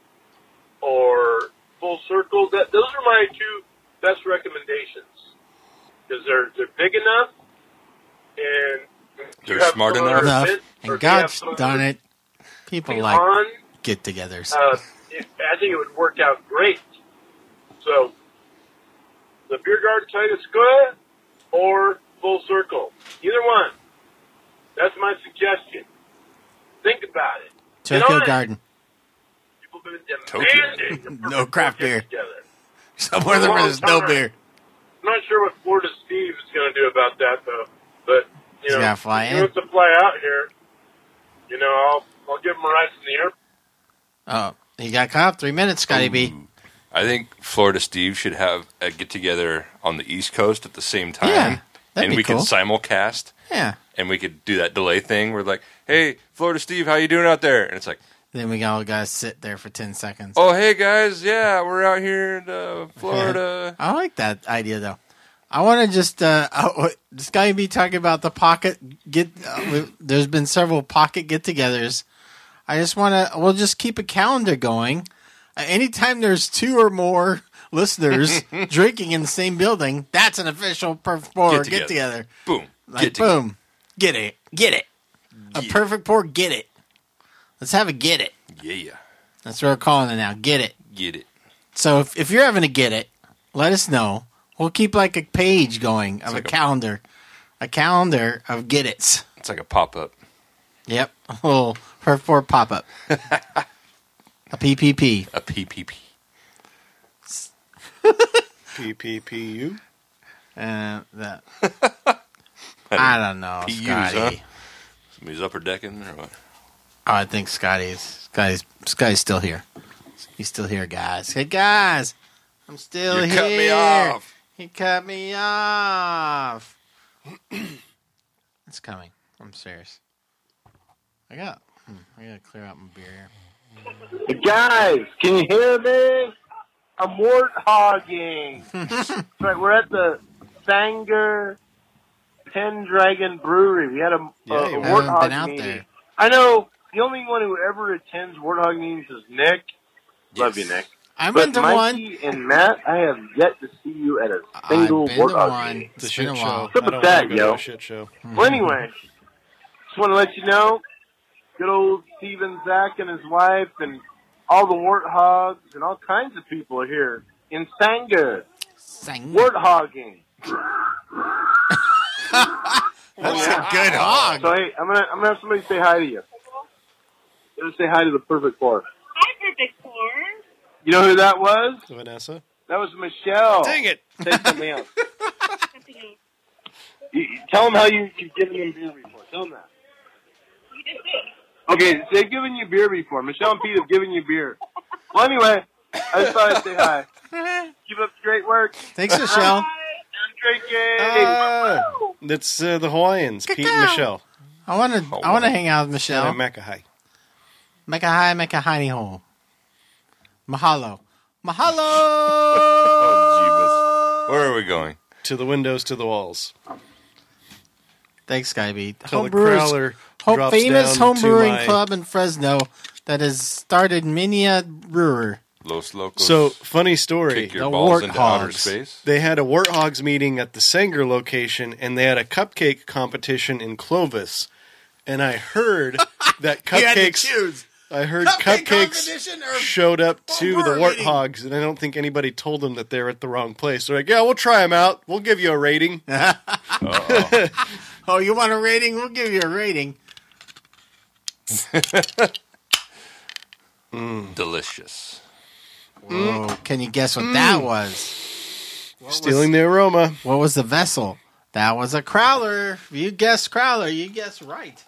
or Full Circle. That those are my two best recommendations because they're they're big enough and They're you have smart some enough. other Enough. events, or And if you gosh have some darn other it. People thing like on, get-togethers. uh, it, I think it would work out great. So, the Beer Garden China Square or Full Circle. Either one. That's my suggestion. Think about it. Get Tokyo on it. Garden. People have been demanding a perfect No craft four beer. get together. Somewhere there Long is no time. beer. I'm not sure what Florida Steve is going to do about that, though. But, you He's know, gotta fly if he in. wants to fly out here, you know, I'll I'll give him a ride from the airport. Oh, you got caught up. Three minutes, Scotty B. I think Florida Steve should have a get together on the East Coast at the same time, Yeah, that'd and be we cool. could simulcast, Yeah. and we could do that delay thing. We're like, "Hey, Florida Steve, how you doing out there?" And it's like, Then we all gotta sit there for ten seconds. "Oh, hey guys, yeah, we're out here in uh, Florida." I like that idea though. I want to just uh, uh, this guy be talking about the pocket get. Uh, we, there's been several pocket get-togethers. I just want to. We'll just keep a calendar going. Uh, anytime there's two or more listeners drinking in the same building, that's an official Perfect Pour Get together. get-together. Boom, Like get together. boom, get it, get it. A Yeah. Perfect Pour, get it. Let's have a get it. Yeah, That's what we're calling it now. Get it. get it. So if, if you're having to get it, let us know. We'll keep like a page going of like a a- calendar, a calendar of get it's. It's like a pop up. Yep, a little Perfect Pour pop up, a P P P. A P P P. P P P U. Uh, that I don't know, P Us, Scotty. huh? Somebody's upper decking or what? Oh, I think Scotty's Scotty's Scotty's still here. He's still here, guys. Hey, guys, I'm still You here. cut me off. He cut me off. It's coming. I'm serious. I got. hmm, I gotta clear out my beer here. Hey guys, can you hear me? I'm warthogging. That's right, we're at the Sanger Pendragon Brewery. We had a, Yeah, a, you a haven't warthog been out meeting. there. I know the only one who ever attends warthog meetings is Nick. Love you, Nick. I But went to one. Mikey and Matt, I have yet to see you at a single I've been to warthog one. meeting. It's a It's shit been a show. while. What's up I with don't that, want to go yo? to a shit show. Well, anyway, just want to let you know, good old Steven Zach and his wife and all the warthogs and all kinds of people are here in Sanger, Sang- warthogging. That's a good hog. So hey, I'm gonna I'm gonna have somebody say hi to you. I'm gonna say hi to the Perfect Four. Hi, Perfect Four. You know who that was? Vanessa. That was Michelle. Dang it! Say something else. You, you- tell them how you, you've given them beer before. Tell them that. You just did. Okay, they've given you beer before. Michelle and Pete have given you beer. Well, anyway, I just thought I'd say hi. Keep up the great work. Thanks, Michelle. I'm drinking. Ah, that's uh, the Hawaiians, Pete and Michelle. I want to. I want to hang out with Michelle. Yeah, Makahai. Make a hi, make a hiney hole. Mahalo. Mahalo. Oh, Jeebus. Where are we going? To the windows, to the walls. Thanks, Skybeat. Till the crowler home, drops famous down home to brewing my- club in Fresno that has started many a brewer. Los Locos. So, funny story. kick your the balls into outer warthogs. space. They had a Warthogs meeting at the Sanger location, and they had a cupcake competition in Clovis. And I heard that cupcakes. I heard Cupcake cupcakes competition or showed up to the brewer meeting? Warthogs, and I don't think anybody told them that they were at the wrong place. They're like, "Yeah, we'll try them out. We'll give you a rating." Oh, you want a rating? We'll give you a rating. Delicious. Whoa, can you guess what that was? Stealing the aroma. What was the vessel? That was a crowler. If you guessed crowler, you guessed right.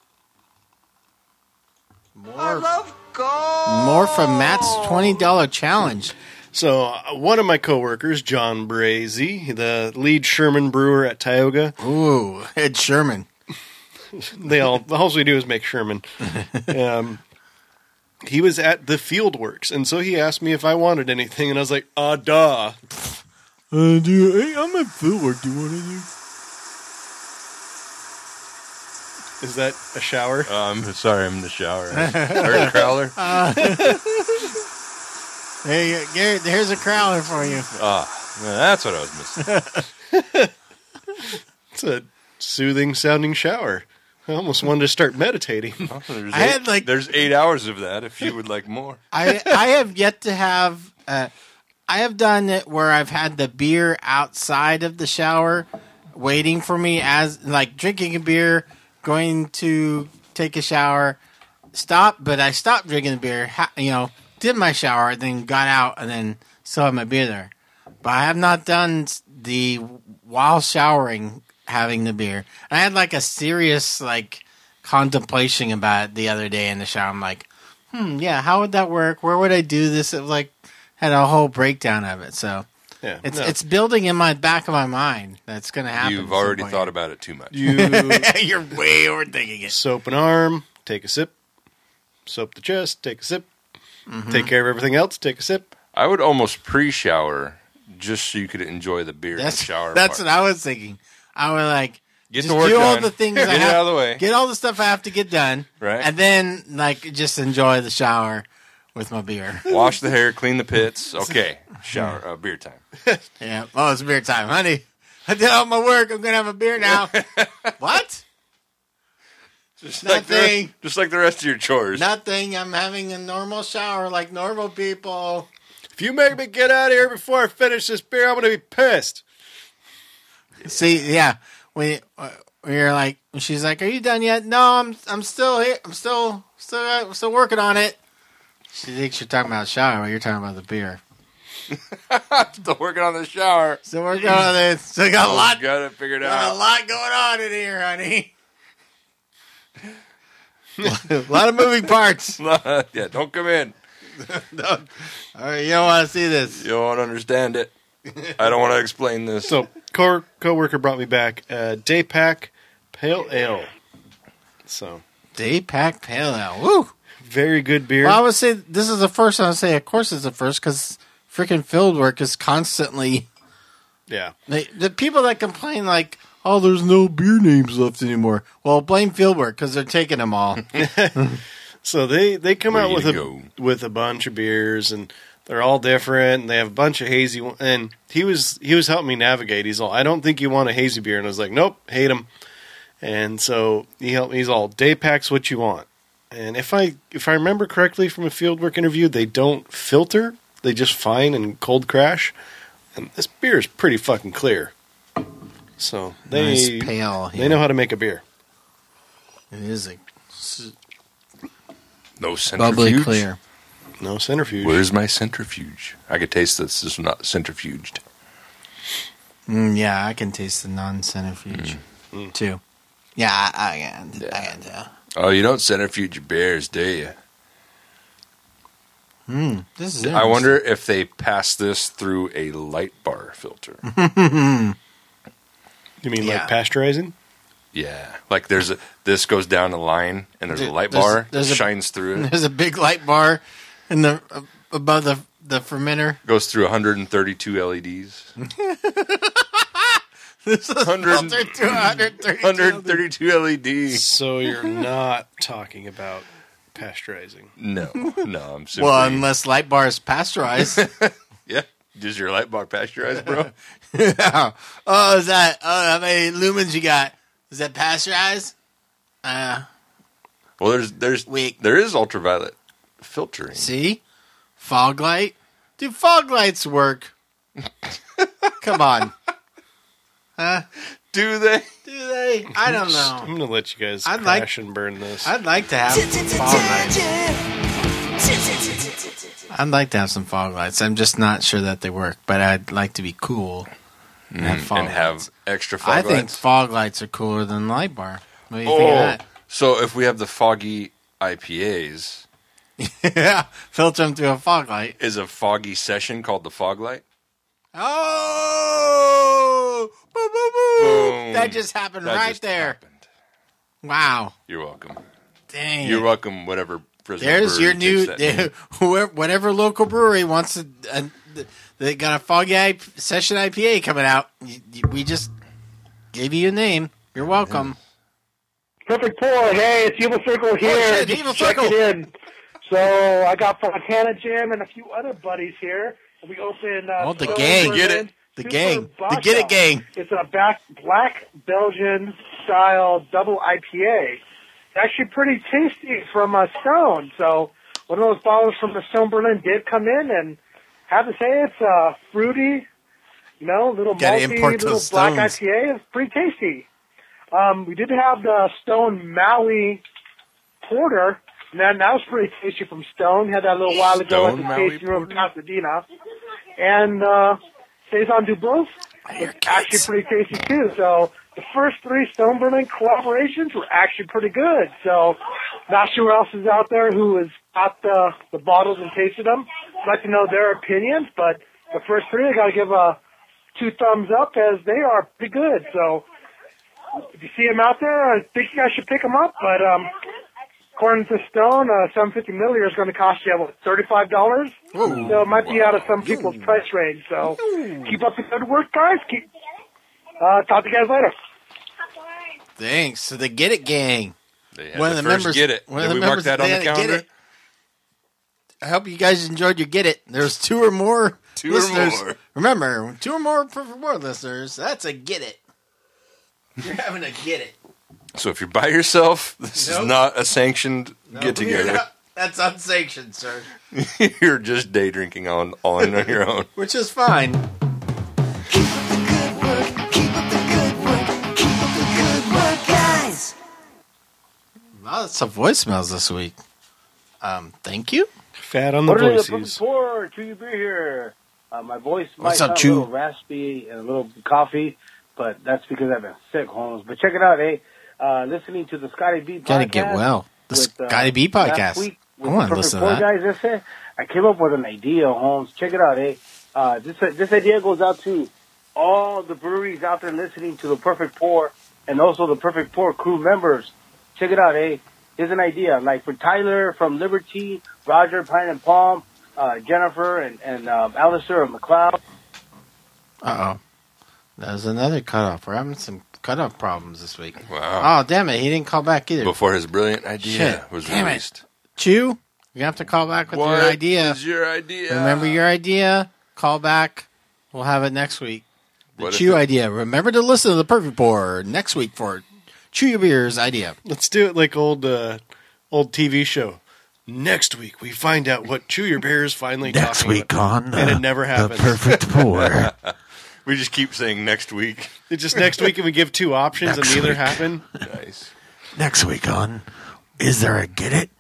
More, more from Matt's twenty dollar challenge. So, uh, one of my coworkers, John Brazy, the lead Sherman brewer at Tioga, Ooh, Ed Sherman. they all all we do is make Sherman. Um, he was at the Fieldworks, and so he asked me if I wanted anything, and I was like, "Uh, duh." Uh, do you, hey, I'm at Fieldwork. Do you want anything? Is that a shower? Uh, I'm sorry, I'm in the shower. Heard Crowler? Hey, Garrett, here's a crowler for you. Ah, man, that's what I was missing. It's a soothing sounding shower. I almost wanted to start meditating. Oh, there's, I eight, had, like- there's eight hours of that if you would like more. I I have yet to have. Uh, I have done it where I've had the beer outside of the shower, waiting for me as like drinking a beer, going to take a shower, stop, but I stopped drinking the beer. Ha- you know, did my shower, then got out, and then still had my beer there. But I have not done the while showering having the beer. I had like a serious like contemplation about it the other day in the shower. I'm like, hmm, yeah, how would that work? Where would I do this? It was like, had a whole breakdown of it. So Yeah, it's no. it's building in my back of my mind that's going to happen. You've already thought about it too much. you You're way overthinking it. soap an arm, take a sip. Soap the chest, take a sip. Mm-hmm. Take care of everything else, take a sip. I would almost pre-shower just so you could enjoy the beer in the That's shower. that's part. what I was thinking. I would like Get just the work do all done. the things Get I it have, out of the way. get all the stuff I have to get done, Right. and then like just enjoy the shower with my beer. Wash the hair, clean the pits. Okay, shower, uh, beer time. Yeah. Oh, it's beer time, honey. I did all my work. I'm gonna have a beer now. What? Just like, the, Nothing. just like the rest of your chores. Nothing. I'm having a normal shower like normal people. If you make me get out of here before I finish this beer, I'm going to be pissed. See, yeah, when, uh, when you're like, when she's like, "Are you done yet?" No, I'm. I'm still here. I'm still, still, uh, still working on it. She thinks you're talking about shower, but you're talking about the beer. Still working on the shower. Still working on it. Still got a lot, Got it figured got a out. lot going on in here, honey. A lot of moving parts. Yeah, don't come in. All right, you don't want to see this. You don't understand it. I don't want to explain this. So, co- co-worker brought me back a day pack pale ale. So, Day pack pale ale. Woo. very good beer. Well, I would say this is the first. I would say, of course, it's the first because freaking field work is constantly. yeah. They, the people that complain like, "Oh, there's no beer names left anymore." Well, blame Fieldwork because they're taking them all. So they, they come Way out with to a go. with a bunch of beers, and they're all different. And they have a bunch of hazy. one- And he was he was helping me navigate. He's all, "I don't think you want a hazy beer," and I was like, "Nope, hate them." And so he helped me. He's all, "Day pack's what you want." And if I if I remember correctly from a fieldwork interview, they don't filter; they just fine and cold crash. And this beer is pretty fucking clear. So they Nice pale. they know how to make a beer. It is a s- No centrifuge. bubbly clear. No centrifuge. Where's my centrifuge? I could taste this. This is not centrifuged. Mm, yeah, I can taste the non-centrifuge Mm. too. Yeah, I, I can. I Yeah. can tell. Oh, you don't centrifuge your beers, do you? Mm, this is. I wonder if they pass this through a light bar filter. You mean Yeah. like pasteurizing? Yeah, like there's a this goes down a line and there's a There- light there's- bar there's that a- shines through it. There's a big light bar in the uh, above the the fermenter. Goes through one hundred thirty-two L E Ds. This is one hundred filtered to one hundred thirty. one hundred thirty-two L E Ds. So you're not talking about pasteurizing. No, no, I'm simply. Well, unless light bar is pasteurized. yeah, is your light bar pasteurized, bro? Oh, is that? Oh, how many lumens you got? Is that pasteurized? Uh, Well, there's there's Wait. there is ultraviolet filtering. see, fog light. Do fog lights work? Come on, huh? Do they? Do they? I don't I'm know. going to let you guys I'd crash like- and burn this. I'd like to have fog lights. I'd like to have some fog lights. I'm just not sure that they work, but I'd like to be cool and have fog and have lights. extra fog I think lights. fog lights are cooler than light bar. What do you think of Oh, that? so if we have the foggy I P As, Yeah, filter them through a fog light. is a foggy session called the fog light? Oh, boo, boo, boo. Boom. That just happened That right just there. happened. Wow, You're welcome. dang! You're it. welcome. Whatever. Fresno There's brewery your new takes that name. whoever, whatever local brewery wants a, a, they got a foggy I, session I P A coming out. You, you, we just gave you a name. You're welcome. Perfect pour. Hey, it's Evil Circle here. Oh, shit, Just Evil checking Circle. in. So I got Fontana Jim and a few other buddies here. We open. Uh, Oh, the Stone gang. Berlin Get it. The Super gang. The Basha. Get It gang. It's a back, black Belgian style double I P A. It's actually pretty tasty from uh, Stone. So one of those bottles from the Stone Berlin did come in, and have to say it's uh, fruity. You know, little Gotta malty, import little those black Stones. I P A. It's pretty tasty. Um, we did have the Stone Maui Porter, and that, that was pretty tasty from Stone. Had that a little while ago Stone at the Maui tasting room in Porter? Pasadena. And uh, Saison Dubos was actually pretty tasty too. So the first three Stone Berlin collaborations were actually pretty good. So not sure who else is out there who has got the, the bottles and tasted them. like to know their opinions, but the first three I got to give a two thumbs up as they are pretty good. So if you see them out there, I think you guys should pick them up. But um, according to Stone, uh, seven fifty milliliter is going to cost you what, thirty-five dollars. So it might be out of some people's price range. So keep up the good work, guys. Keep uh, talk to you guys later. Thanks to the Get It Gang. They had One the of the first members- Get It. one of Did the we mark members- that on they the had to Get calendar? It. I hope you guys enjoyed your Get It. There's two or more Two or listeners. more. Remember, two or more Perfect War listeners. That's a Get It. You're having a Get It. So if you're by yourself, this Nope. is not a sanctioned No, get you're together. not- That's unsanctioned, sir. You're just day drinking on on on your own. Which is fine. Keep up the good work, keep up the good work, keep up the good work, guys. Lots of voicemails this week. Um, thank you. Fat on the What are the voices. perfect pour? Chew your beer here. Uh, my voice What's might up, sound Chew? a little raspy and a little coffee, but that's because I've been sick, Holmes. But check it out, eh? Uh, listening to the Scotty B podcast. Gotta get well. The with, uh, Scotty B last podcast. week I with want the to listen Perfect to Pour that. guys, that's it. I came up with an idea, Holmes. Check it out, eh? Uh, this this idea goes out to all the breweries out there listening to the Perfect Pour, and also the Perfect Pour crew members. Check it out, eh? Here's an idea. Like for Tyler from Liberty, Roger, Pine and Palm, uh, Jennifer, and, and um, Alistair of McLeod. Uh oh. There's another cutoff. We're having some cutoff problems this week. Wow. Oh, damn it. He didn't call back either. Before his brilliant idea Shit. was Damn it. released. Chew, you have to call back with What your idea. is your idea? Remember your idea. Call back. We'll have it next week. The What if Chew it- idea. Remember to listen to the Perfect Pour next week for Chew Your Beer's idea. Let's do it like old uh, old T V show. Next week we find out what Chew Your Beer is finally talking about. on and it never happens. Pour. We just keep saying next week. It's just next week and we give two options Next and neither week. happen. Nice. Next week on Is There a Get It?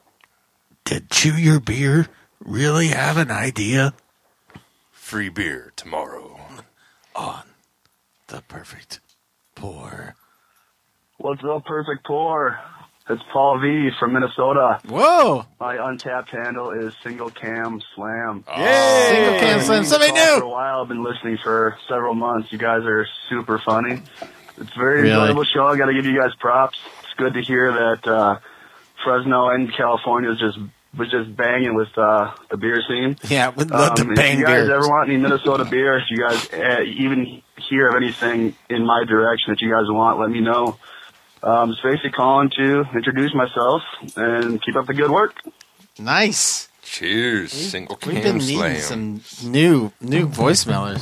Did Chew Your Beer really have an idea? Free beer tomorrow. On the Perfect Pour. What's up, Perfect Pour? It's Paul V from Minnesota. Whoa! My untapped handle is Single Cam Slam. Single Cam Slam. Somebody For a new! while, I've been listening for several months. You guys are super funny. It's a very Really? enjoyable show. I got to give you guys props. It's good to hear that uh, Fresno and California is just was just banging with uh, the beer scene. Yeah, we'd love to Um, bang if you guys beer. ever want any Minnesota beer, if you guys uh, even hear of anything in my direction that you guys want, let me know. Um, just basically calling to introduce myself and keep up the good work. Nice. Cheers. Single We've cam been needing slam. some new new voicemailers.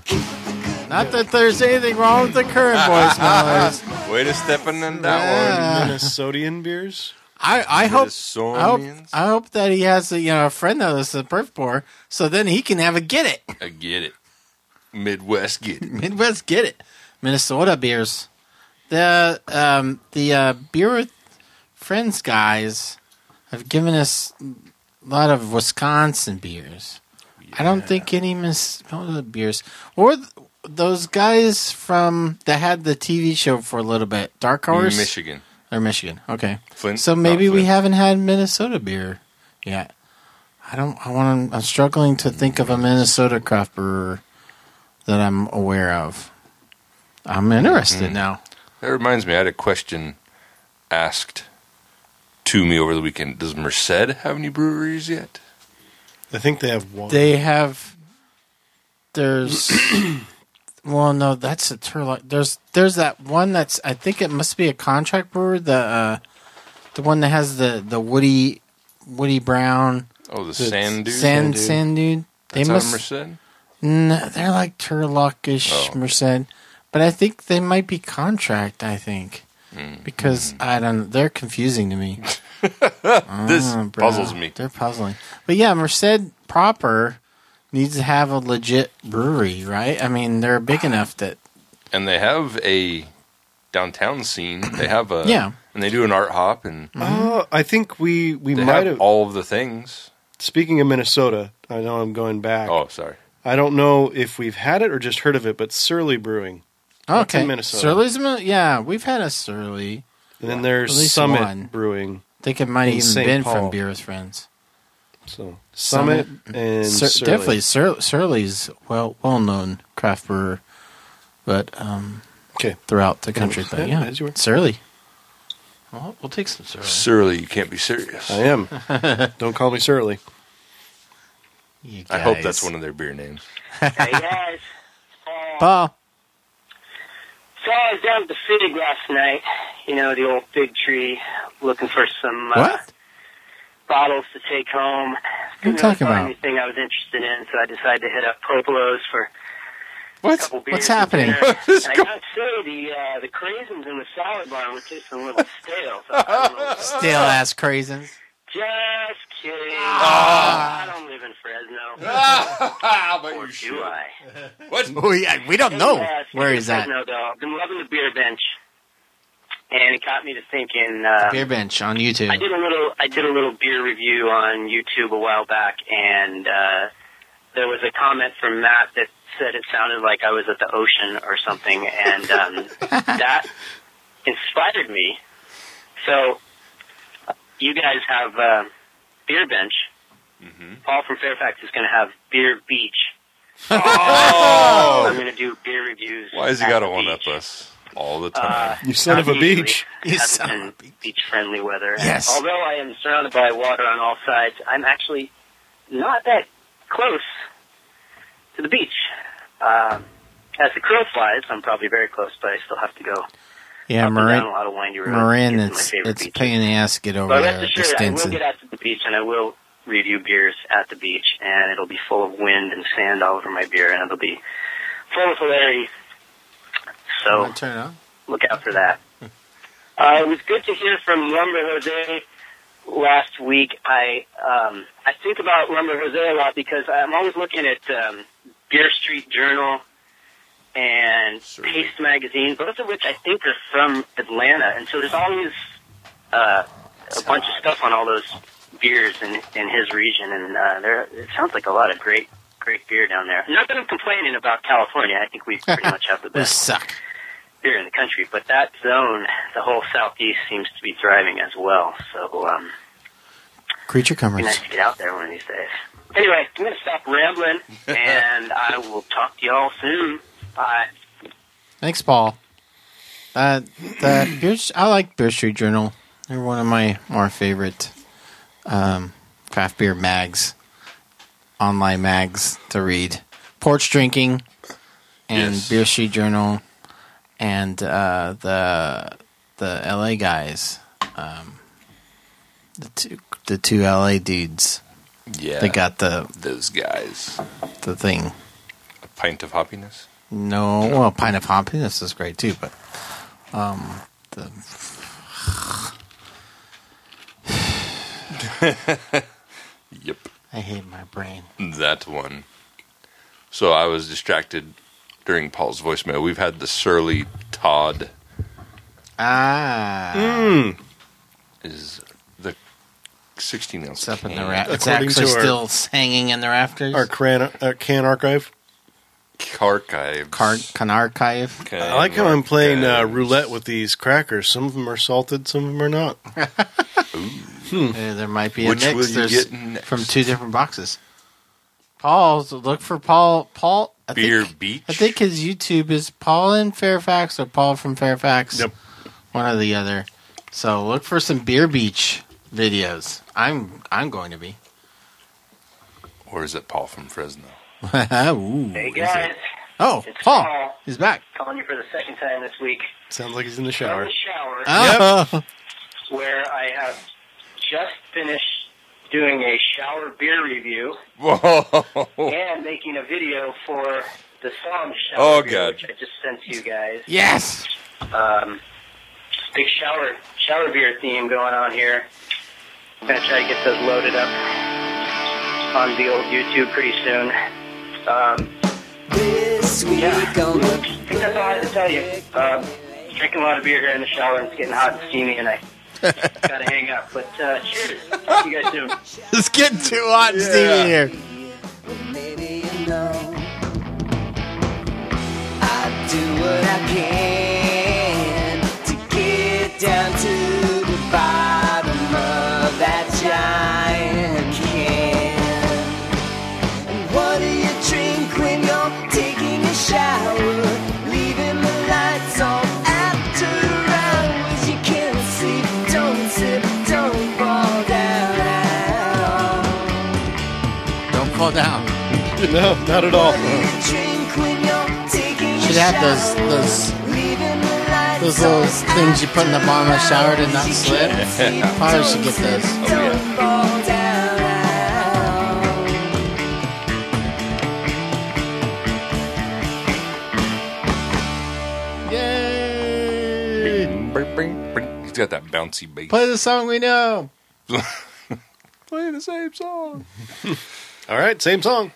Not that there's anything wrong with the current voicemailers. Way to step in on that Yeah. Minnesotian beers. I, I hope I hope Minnesotans? I hope that he has a, you know a friend that is a Perfect Pour, so then he can have a Get It. one. I get it. Midwest get it. Midwest Get It. Minnesota beers. The um the uh, Beer with Friends guys have given us a lot of Wisconsin beers. I don't think any Minnesota beers or th- those guys from that had the T V show for a little bit. Dark Horse, Michigan. or Michigan. Okay, Flint. so maybe not we Flint. haven't had Minnesota beer yet. I don't. I want. I'm struggling to think of a Minnesota craft brewer that I'm aware of. I'm interested Mm. now. That reminds me, I had a question asked to me over the weekend. Does Merced have any breweries yet? I think they have one. They have. There's. Well, no, that's a Turlock. There's there's that one that's. I think it must be a contract brewer. The uh, the one that has the the Woody Woody Brown Oh, the Sand Dude? Sand Sand Dude. They That's must. out of Merced? No, they're like Turlockish Oh. Merced, but I think they might be contract. I think Mm. because I don't. They're confusing to me. This Oh, bro. puzzles me. They're puzzling. But yeah, Merced proper needs to have a legit brewery, right? I mean, they're big enough that And they have a downtown scene. They have a Yeah. and they do an art hop, and Oh, I think we, we they might have have. all of the things. Speaking of Minnesota, I know I'm going back. Oh, sorry. I don't know if we've had it or just heard of it, but Surly Brewing. That's okay. in Minnesota. Surly's, Min- yeah, we've had a Surly. And then there's At least Summit one. Brewing. I think it might In even Saint been Paul. from Beer with Friends. So Summit, and Sur- Surly. definitely Sur- Surly's well well known craft brewer, but um, Okay. throughout the country. Yeah, But yeah, as you were. Surly. Well, we'll take some Surly. Surly, you can't be serious. I am. Don't call me Surly. You I hope guys. that's one of their beer names. Hey guys, Paul. so I was down at the Fig last night. You know, the old fig tree, looking for some uh, What? bottles to take home. What are you Couldn't talking really find about? anything I was interested in, so I decided to hit up Popolo's for a What? couple beers. What's happening? and dinner. And I gotta say, the uh, the craisins in the salad bar were tasting a little stale. So I don't know. Stale ass craisins. Just kidding. Ah. I don't live in Fresno. but or you do should. I? What? We, we don't know Yeah, where speaking he's of at. Fresno, though, I've been loving the beer bench, and it got me to thinking. Uh, Beer bench on YouTube. I did a little. I did a little beer review on YouTube a while back, and uh, there was a comment from Matt that said it sounded like I was at the ocean or something, and um, that inspired me. So, uh, you guys have uh, Beer Bench. Mm-hmm. Paul from Fairfax is going to have Beer Beach. Oh! I'm going to do beer reviews. Why has he at got to the one up beach. us all the Uh, time? You son not of a usually. beach. You Hasn't son been of a beach. beach-friendly weather. And Yes. although I am surrounded by water on all sides, I'm actually not that close to the beach. Um, as the crow flies, I'm probably very close, but I still have to go Yeah, up and Marin. down a lot of windy roads. Marin, to get to my it's favorite it's a beaches. pain in the ass to get over But there rest at the assured, I will Stinson. get out to the beach, and I will review beers at the beach, and it'll be full of wind and sand all over my beer, and it'll be full of hilarity. So Wanna turn it on? look out for that. Uh, it was good to hear from Lumber Jose last week. I um, I think about Lumber Jose a lot because I'm always looking at um, Beer Street Journal and Certainly. Taste Magazine, both of which I think are from Atlanta. And so there's always uh, a bunch of stuff on all those beers in, in his region. And uh, there, it sounds like a lot of great, great beer down there. Not that I'm complaining about California. I think we pretty much have the We best suck. beer in the country. But that zone, the whole southeast, seems to be thriving as well. So um, Creature it'd be comers. nice to get out there one of these days. Anyway, I'm going to stop rambling, and I will talk to y'all soon. Bye. Thanks, Paul. Uh, the beer, I like Beer Street Journal. They're one of my more favorite um, craft beer mags, online mags to read. Porch Drinking and Yes. Beer Street Journal and uh, the the L A guys, um, the two the two L A dudes. Yeah. They got the those guys. the thing. A pint of hoppiness. No, well, Pint of Happiness is great too, but um, the Yep. I hate my brain. That one. So I was distracted during Paul's voicemail. We've had the Surly Todd Ah, Mm. is the sixteen ounce. it's up in the can. ra- It's According actually to our- still hanging in the rafters. Our can, uh, can archive. Archives. Car- can archive. Can I like how I'm playing uh, archives. roulette with these crackers. Some of them are salted, some of them are not. Uh, there might be a Which mix. will you There's get next? from two different boxes. Paul's look for Paul. Paul. I Beer think, Beach. I think his YouTube is Paul in Fairfax or Paul from Fairfax. Yep. One or the other. So look for some Beer Beach videos. I'm I'm going to be. Or is it Paul from Fresno? Ooh, Hey, is guys. it? Oh, It's Paul. Paul. He's back. Calling you for the second time this week. Sounds like he's in the From shower. the shower, Oh, where I have just finished doing a shower beer review Whoa! and making a video for the song Shower Oh, Beer, God. which I just sent to you guys. yes. Um, big shower shower beer theme going on here. I'm gonna try to get those loaded up on the old YouTube pretty soon. Um, This week yeah, on I the think that's all I had to tell you. Um, drinking a lot of beer here in the shower and it's getting hot and steamy, and I gotta hang up. But uh, cheers. Talk to you guys soon. It's getting too hot and steamy here. maybe you know I do what I can to get down to the bottom of that giant can. slow down. No, not at all. Should have those those those little things you put in the bottom of the shower to not slip. Probably should get those. Oh, yeah. Yay! Bring, bring, bring. He's got that bouncy bass. Play the song we know. Play the same song. All right, same song.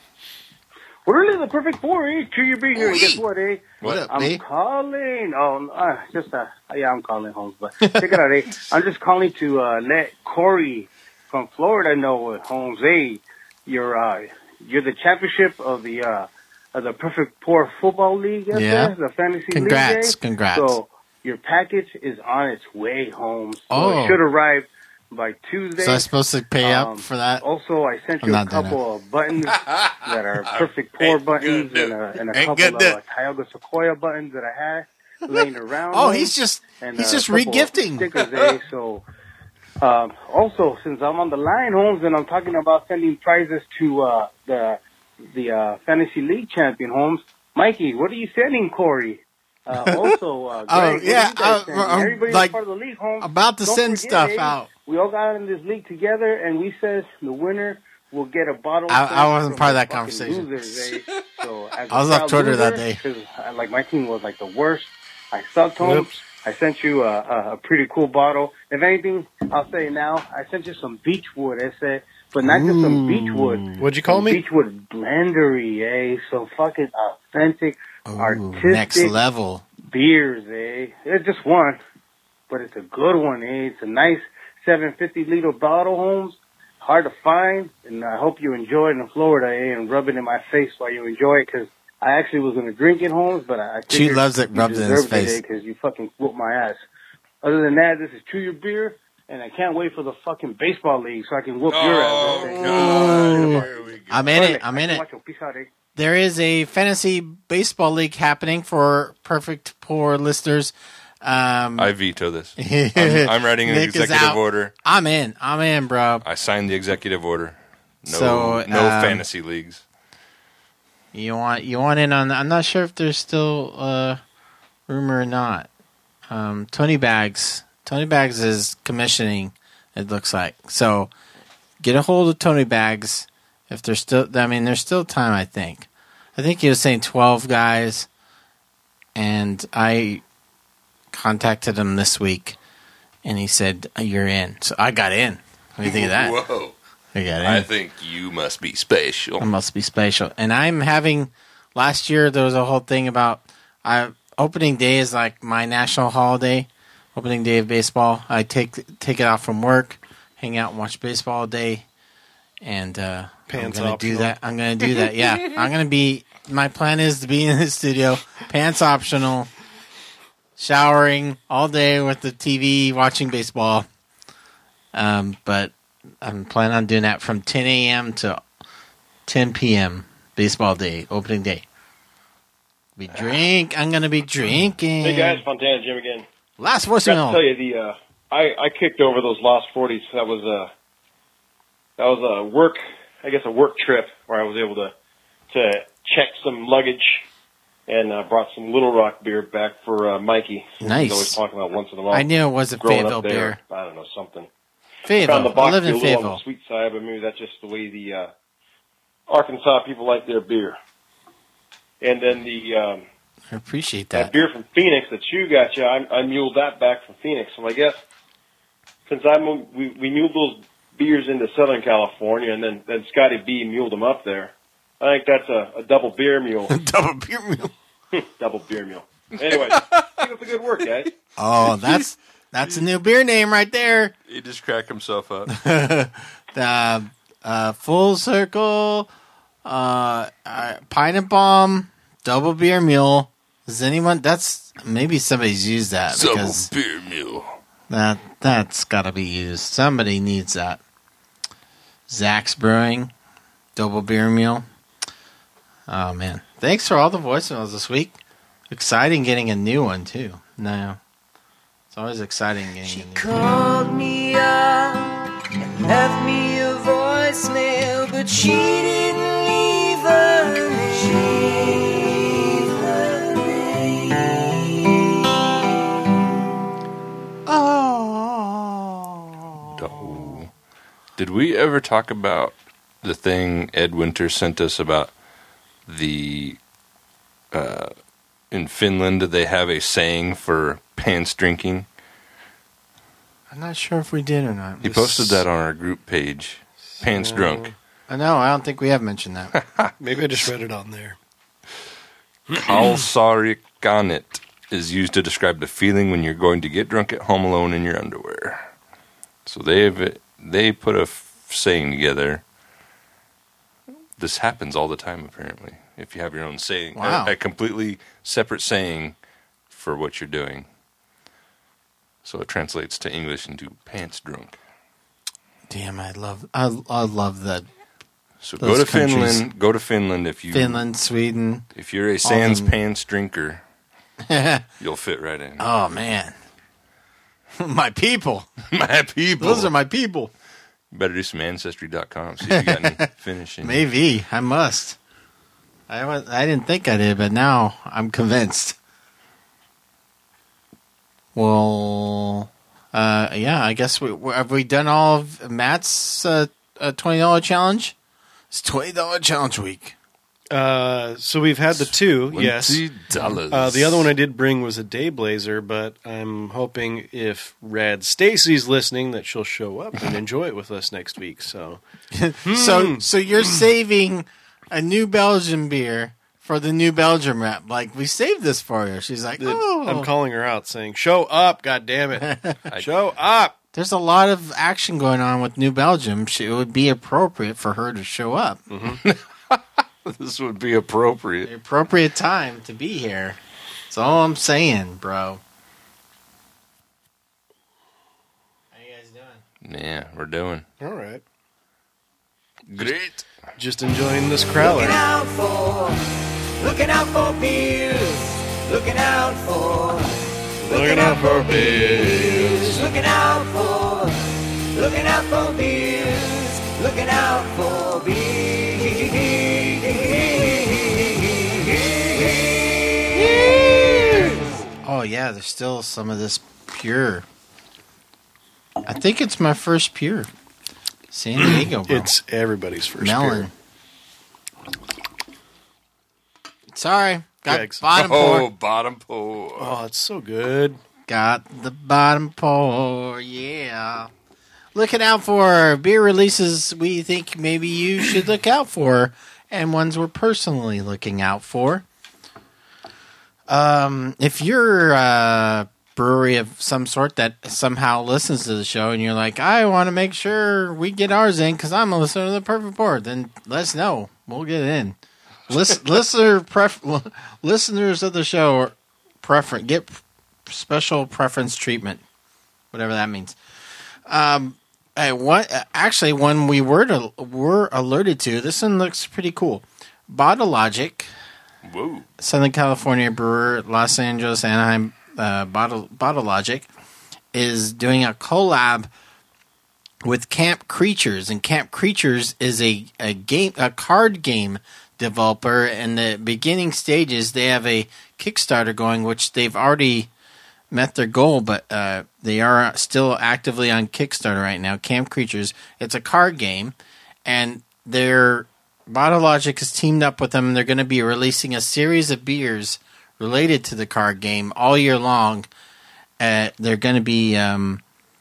We're in the perfect four, eh? To your being here. And guess what, eh? What up, I'm B? calling. Oh, uh, just uh, yeah, I'm calling Holmes, but check it out, eh? I'm just calling to uh, let Corey from Florida know, Holmes, hey, you're uh, you're the championship of the uh, of the Perfect Poor Football League, yes, Yeah. sir? The fantasy Congrats, league. eh? congrats. So your package is on its way, Holmes. So Oh. it should arrive by Tuesday. So I'm supposed to pay up Um, for that? Also, I sent I'm you a not doing couple of buttons that are perfect poor buttons and a, and a Ain't couple good of do. uh, Tioga Sequoia buttons that I had laying around. Oh, me. he's just And, he's uh, just a couple of regifting. stickers, eh? So, um, also, since I'm on the line, Holmes, and I'm talking about sending prizes to uh, the the uh, fantasy league champion, Holmes, Mikey, what are you sending, Corey? Uh, also, uh, Greg, Oh, what are yeah, you guys uh, sending? I'm Everybody like that's part of the league, Holmes, about to don't send forget, stuff eh? out. We all got in this league together, and we said the winner will get a bottle. I- I sent wasn't from part of the that fucking conversation. Losers, eh? So, as a I was off proud Twitter that loser, day. 'cause, uh, like my team was like the worst. I sucked, Holmes. Oops. I sent you a, a, a pretty cool bottle. If anything, I'll say it now. I sent you some Beechwood, I said, but not just some Beechwood. What'd you call some me? Beechwood Blendery, eh? Some fucking authentic, Ooh, artistic next level. beers, eh? It's just one, but it's a good one, eh? It's a nice seven fifty liter bottle, Holmes. Hard to find, and I hope you enjoy it in Florida, eh? And rub it in my face while you enjoy it, because I actually was going to drink it, Holmes, but I She figured loves it you rubbed in his deserved it, face. because you fucking whooped my ass. Other than that, this is Chew Your Beer, and I can't wait for the fucking baseball league so I can whoop your ass. eh? God. I'm in it. I'm in it. Peace out, eh? There is a fantasy baseball league happening for Perfect Poor listeners. Um, I veto this. I'm, I'm writing an Nick is executive out. order. I'm in. I'm in, bro. I signed the executive order. No, So, no um, fantasy leagues. You want you want in on? I'm not sure if there's still a rumor or not. Um, Tony Bags. Tony Bags is commissioning. It looks like so. Get a hold of Tony Bags if there's still. I mean, there's still time. I think. I think he was saying twelve guys, and I contacted him this week, and he said you're in. So I got in. What do you think of that? Whoa. I got in. I think you must be special. It must be special. And I'm having, last year there was a whole thing about, I, opening day is like my national holiday, opening day of baseball. I take take it off from work, hang out and watch baseball all day. And uh, I'm Pants going to do optional. that. I'm going to do that. Yeah. I'm going to be, my plan is to be in the studio, pants optional, showering all day with the T V, watching baseball. Um, but I'm planning on doing that from ten a.m. to ten p.m. baseball day, opening day. We drink. I'm going to be drinking. Hey guys, Fontana Jim again. Last I got to voicemail. tell you, the uh, I I kicked over those Lost Forties. That was a that was a work, I guess, a work trip where I was able to to check some luggage and uh, brought some Little Rock beer back for uh, Mikey. Nice. He's always talking about once in a while. I knew it was a Growing Fayetteville up there, beer. I don't know, something. Found the Fayetteville. I box live be a in little on Fayetteville. the sweet side, but maybe that's just the way the uh, Arkansas people like their beer. And then the um, I appreciate that that. beer from Phoenix that you got, you, I, I muled that back from Phoenix. So I guess since I moved, we, we muled those beers into Southern California, and then, then Scotty B muled them up there. I think that's a, a double beer mule. Double beer mule. Double beer mule. Anyway, keep up the good work, guys. Oh, that's that's a new beer name right there. He just cracked himself up. the uh, Full Circle, uh, uh, Pineapple Bomb, Double Beer Mule. Is anyone? That's maybe somebody's used that Double because beer mule. that that's got to be used. Somebody needs that. Zach's Brewing, Double Beer Mule. Oh man! Thanks for all the voicemails this week. Exciting getting a new one too. No, it's always exciting getting a new one. Called me up and left me a voicemail, but she didn't Did we ever talk about the thing Ed Winter sent us about the uh, in Finland they have a saying for pants drinking? I'm not sure if we did or not. He posted that on our group page. Pants drunk. I know. I don't think we have mentioned that. Maybe I just read it on there. Kalsarikanit is used to describe the feeling when you're going to get drunk at home alone in your underwear. So they've they put a f- saying together. This happens all the time, apparently. If you have your own saying, Wow. a, a completely separate saying for what you're doing. So it translates to English into pants drunk. Damn, I love, I, I love that. So Those go to countries. Finland. Go to Finland if you Finland, Sweden. if you're a sans them. pants drinker, you'll fit right in. Oh man, my people, my people. Those are my people. You better do some ancestry dot com. See if you got any finishing. Maybe I must. I was, I didn't think I did, but now I'm convinced. Well, uh, yeah, I guess we we- have we done all of Matt's uh, uh, twenty dollar challenge. It's twenty dollar challenge week. Uh, so we've had the two, yes. twenty dollars. Uh, the other one I did bring was a Dayblazer, but I'm hoping if Rad Stacy's listening that she'll show up and enjoy it with us next week. So, So so you're saving a New Belgium beer for the New Belgium rep. Like, we saved this for you. She's like, the- oh. I'm calling her out saying, "Show up, God damn it, show up." There's a lot of action going on with New Belgium. She, it would be appropriate for her to show up. This would be appropriate. The appropriate time to be here. That's all I'm saying, bro. How you guys doing? Yeah, we're doing All right, great. just enjoying this crowler. Looking out for, looking out for beers. Looking out for, looking out for beers. Looking out for, looking out for beers. Looking out for beers. Oh, yeah, there's still some of this pure. I think it's my first pure. San Diego, bro. It's everybody's first melon. beer. Sorry. Got Kegs. bottom Oh, pour. bottom pour. Oh, it's so good. Got the bottom pour, yeah. Looking out for beer releases we think maybe you should look out for, and ones we're personally looking out for. Um, if you're a brewery of some sort that somehow listens to the show and you're like, I want to make sure we get ours in because I'm a listener to the Perfect Pour, then let us know. We'll get it in. List, listener pref, listeners of the show prefer, get special preference treatment, whatever that means. Um, I, what, actually, when we were to, were alerted to, this one looks pretty cool. Bottle Logic, Whoa. Southern California brewer, Los Angeles, Anaheim, uh, Bottle Bottle Logic, is doing a collab with Camp Creatures, and Camp Creatures is a, a game, a card game developer. In the beginning stages, they have a Kickstarter going, which they've already met their goal, but uh, they are still actively on Kickstarter right now. Camp Creatures, it's a card game, and their Bottle Logic has teamed up with them. They're going to be releasing a series of beers related to the card game all year long. Uh, they're going to be um,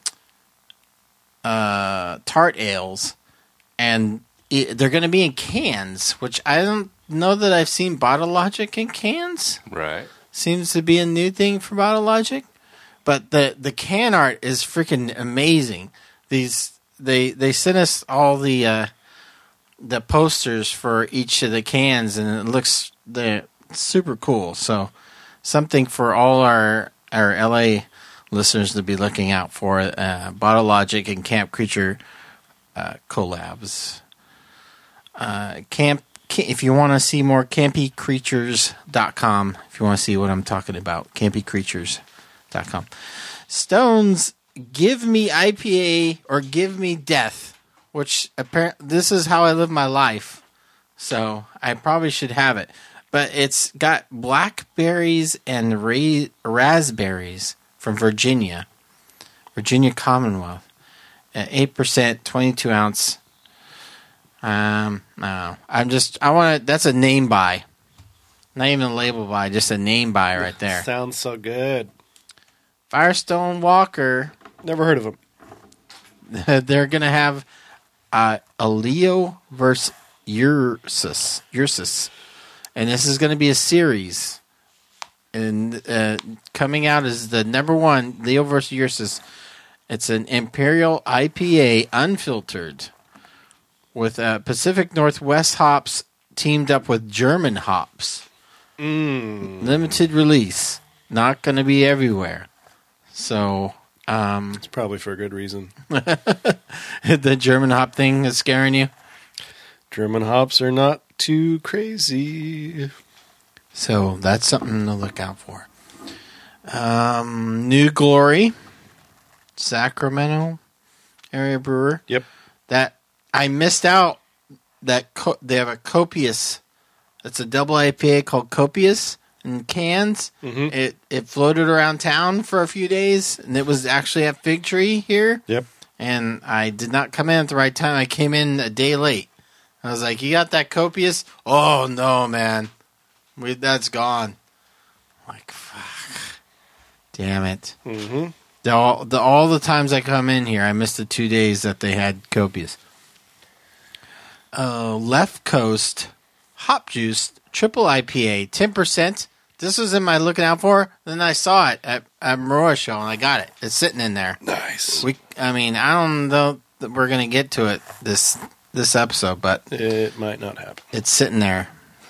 uh, tart ales, and it, they're going to be in cans, which I don't know that I've seen Bottle Logic in cans. Right. Seems to be a new thing for Bottle Logic, but the the can art is freaking amazing. These they they sent us all the uh, the posters for each of the cans, and it looks they're super cool. So something for all our our L A listeners to be looking out for. Uh, Bottle Logic and Camp Creature uh, collabs. Uh, Camp. If you want to see more, campy creatures dot com. If you want to see what I'm talking about, campy creatures dot com. Stones, Give Me I P A or Give Me Death, which apparently this is how I live my life. So I probably should have it. But it's got blackberries and ra- raspberries from Virginia, Virginia Commonwealth. uh, eight percent, twenty-two ounce. Um, no, I'm just, I want to, that's a name buy. Not even a label buy, just a name buy right there. Sounds so good. Firestone Walker. Never heard of them. They're going to have uh, a Leo versus Ursus. Ursus. And this is going to be a series. And uh, coming out is the number one, Leo versus Ursus. It's an Imperial I P A, unfiltered, with uh, Pacific Northwest hops teamed up with German hops. Mm. Limited release. Not going to be everywhere. So... Um, it's probably for a good reason. The German hop thing is scaring you? German hops are not too crazy. So that's something to look out for. Um, New Glory, Sacramento area brewer. Yep. That I missed out. That co- they have a Copious. It's a double I P A called Copious in cans. Mm-hmm. It it floated around town for a few days, and it was actually at Fig Tree here. Yep. And I did not come in at the right time. I came in a day late. I was like, "You got that Copious?" Oh no, man, we that's gone. I'm like, fuck, damn it. Mm-hmm. The, all the all the times I come in here, I missed the two days that they had Copious. Uh, Left Coast Hop Juice Triple I P A, ten percent. This was in my looking out for. Then I saw it at, at Maroa Show, and I got it. It's sitting in there. Nice. We, I mean, I don't know that we're going to get to it this this episode, but it might not happen. It's sitting there.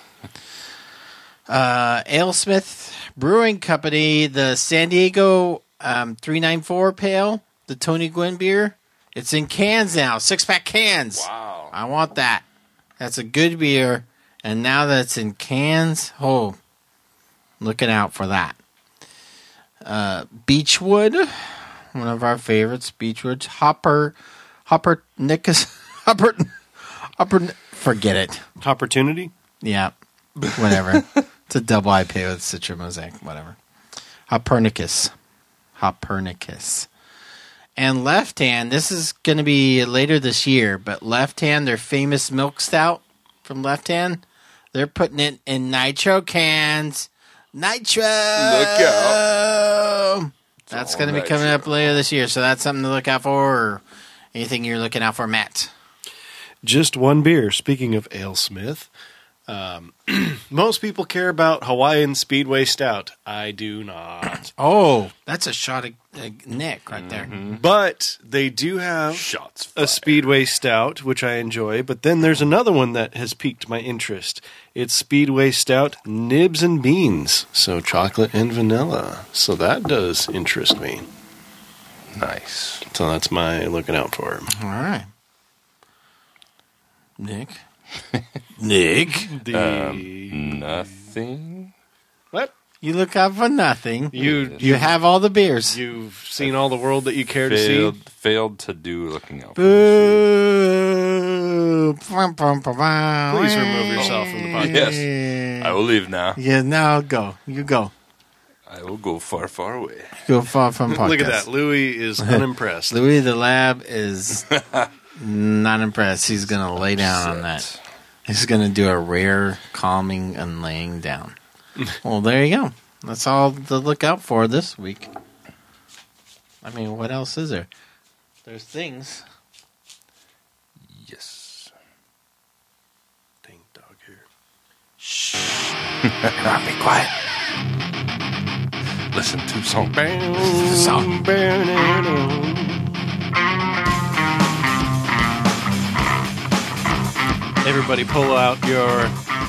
Uh, AleSmith Brewing Company, the San Diego um, three ninety-four Pale, the Tony Gwynn beer. It's in cans now, six-pack cans. Wow. I want that. That's a good beer. And now that it's in cans, oh, looking out for that. Uh, Beechwood, one of our favorites, Beechwood. Hopper, Hopper, Nickus, Hopper, Hopper, forget it. Opportunity? Yeah, whatever. It's a double I P A with Citra Mosaic, whatever. Hoppernicus. Hoppernicus. And Left Hand, this is going to be later this year, but Left Hand, their famous milk stout from Left Hand, they're putting it in nitro cans. Nitro! Look out. That's all going to be nitro. coming up later this year, so that's something to look out for, or anything you're looking out for, Matt. Just one beer. Speaking of AleSmith, um, most people care about Hawaiian Speedway Stout. I do not. Oh, that's a shot of uh, Nick right there. But they do have Shots a Speedway Stout, which I enjoy. But then there's another one that has piqued my interest. It's Speedway Stout Nibs and Beans. So chocolate and vanilla. So that does interest me. Nice. So that's my looking out for. All right. Nick? Nick? The Um, nothing. what? You look out for nothing. You You have all the beers. you've seen all the world that you care to Failed, see. failed to do looking out. Boo! Pum, pum, pum, pum. Please remove yourself from the podcast. Yes. I will leave now. Yeah, now go. You go. I will go far, far away. Go far from podcast. Look at that. Louis is unimpressed. Louis the Lab is not impressed. He's going to lay down on that. He's going to do a rare calming and laying down. Well, there you go. That's all to look out for this week. I mean, what else is there? There's things. Yes. Dang dog here. Shh. Everyone be quiet. Listen to song. The song. Everybody pull out your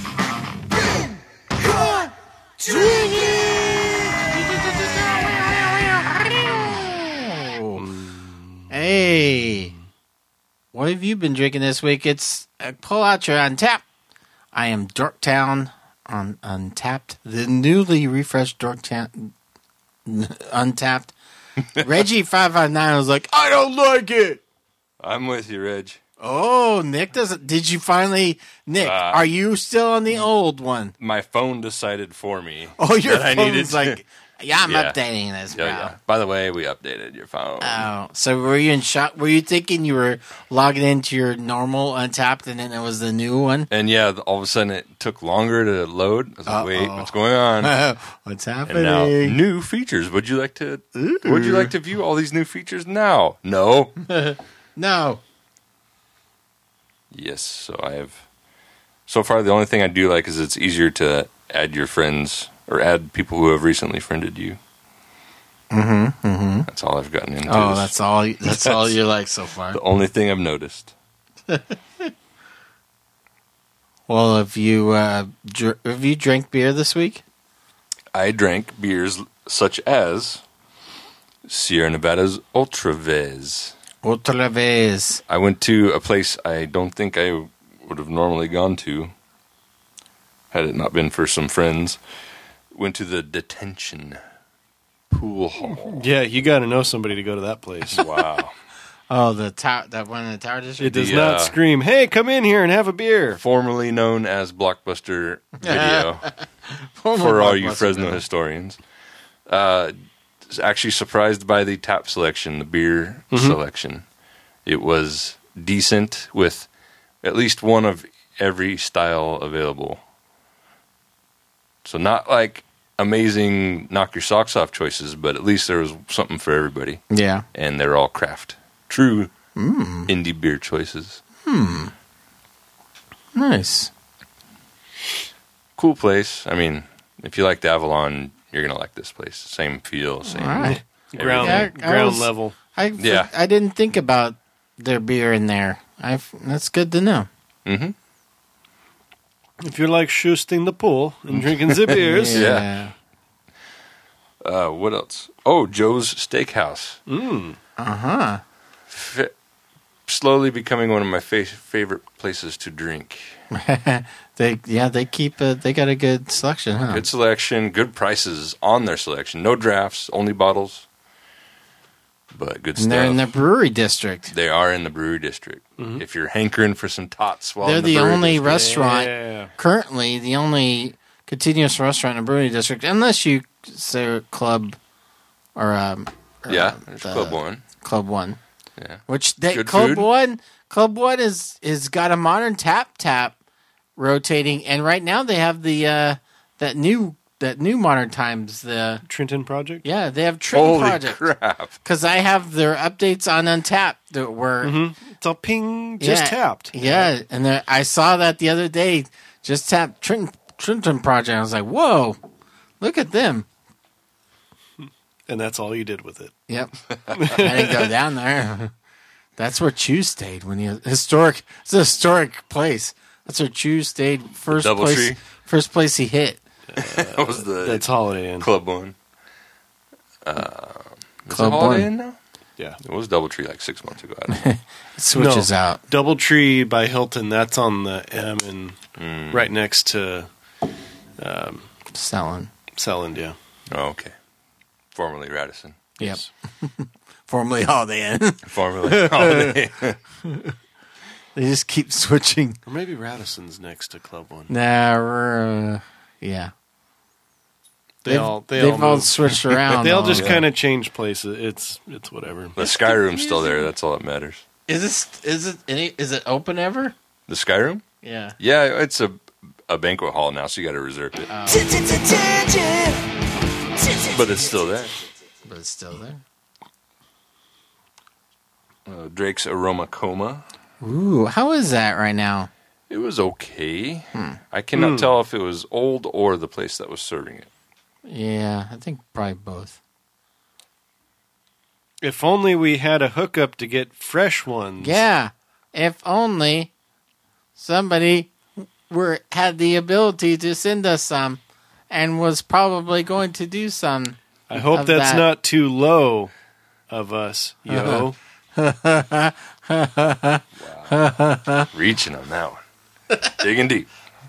Hey, what have you been drinking this week? It's uh, pull out your Untapped. I am Dorktown on Untapped, the newly refreshed Dorktown Untapped. Reggie five five nine was like, I don't like it. I'm with you, Reg. Oh, Nick doesn't. Did you finally, Nick? Uh, are you still on the old one? My phone decided for me. Oh, your that I phone's needed to- like Yeah, I'm Yeah. updating this, bro. Yeah, yeah. By the way, we updated your phone. Oh, so were you in shock? Were you thinking you were logging into your normal Untapped and then it was the new one? And yeah, all of a sudden it took longer to load. I was like, wait, Uh-oh. what's going on? What's And happening? now, new features. Would you like to? Would you like to view all these new features now? No. No. Yes. So I have. So far, the only thing I do like is it's easier to add your friends or add people who have recently friended you. Mm-hmm. Mm-hmm. That's all I've gotten into. Oh, is- that's all. That's, that's all you like so far. the only thing I've noticed. Well, have you uh, dr- have you drank beer this week? I drank beers such as Sierra Nevada's Ultra Vez. Otra vez. I went to a place I don't think I would have normally gone to had it not been for some friends. Went to the detention pool hall. Yeah, you got to know somebody to go to that place. Wow. Oh, the tower, that one in the Tower District. It does The, not uh, scream, "Hey, come in here and have a beer." Formerly known as Blockbuster Video Former for all you Blockbuster Fresno Video. historians. Uh, was actually surprised by the tap selection, the beer selection. It was decent with at least one of every style available. So not like amazing knock your socks off choices, but at least there was something for everybody. Yeah. And they're all craft. True Mm. indie beer choices. Hmm. Nice. Cool place. I mean, if you like the Avalon, you're going to like this place. Same feel, same All right. Ground Yeah, I ground was- level. I Yeah. I didn't think about their beer in there. I that's good to know. Mm-hmm. If you like shoosting the pool and drinking the beers, Yeah. Uh, what else? Oh, Joe's Steakhouse. Mm. Uh huh. F- slowly becoming one of my fa- favorite places to drink. They yeah they keep a, they got a good selection, huh? Good selection, good prices on their selection. No drafts, only bottles. But good And stuff. they're in the brewery district. They are in the brewery district. If you're hankering for some tots while They're in the, the brewery only district, restaurant Yeah. currently, the only continuous restaurant in the brewery district, unless you say Club or um or, yeah, um, there's the Club One. Club One, Yeah, which they, Good Club food. One Club One is is got a modern tap tap rotating, and right now they have the uh that new that new modern times the Trenton Project. yeah they have Trenton holy Project crap! because I have their updates on Untapped that were Mm-hmm. It's all ping, just Yeah. tapped. Yeah, and there, I saw that the other day. Just tapped Trenton, Trenton Project. I was like, "Whoa, look at them!" And that's all you did with it. Yep, I didn't go down there. That's where Chew stayed when he historic. It's a historic place. That's where Chew stayed first Doubletree? place. First place he hit. That was the That's Holiday Inn. Club One. Uh, is Club it Holiday One. Inn now? Yeah. It was Doubletree like six months ago. I don't know. It switches No. out. Doubletree by Hilton. That's on the M and Mm. right next to um, Selling. Selland. Yeah. Oh, okay. Formerly Radisson. Yep. Formerly Holiday Inn. Formerly Holiday. They just keep switching. Or maybe Radisson's next to Club One. Nah, we're, uh, yeah. They They've- all they they've all, all moved. switched around, They all though. just Yeah. kind of change places. It's it's whatever. The Sky Room's still there. That's all that matters. Is this is it any is it open ever? The Sky Room? Yeah. Yeah, it's a a banquet hall now, so you got to reserve it. But it's still there. But it's still there. Uh, Drake's Aroma Coma. Ooh, how is that right now? It was okay. I cannot tell if it was old or the place that was serving it. Yeah, I think probably both. If only we had a hookup to get fresh ones. Yeah, if only somebody were had the ability to send us some, and was probably going to do some. I hope of that's that. not too low of us, yo. Reaching on that one. Digging deep.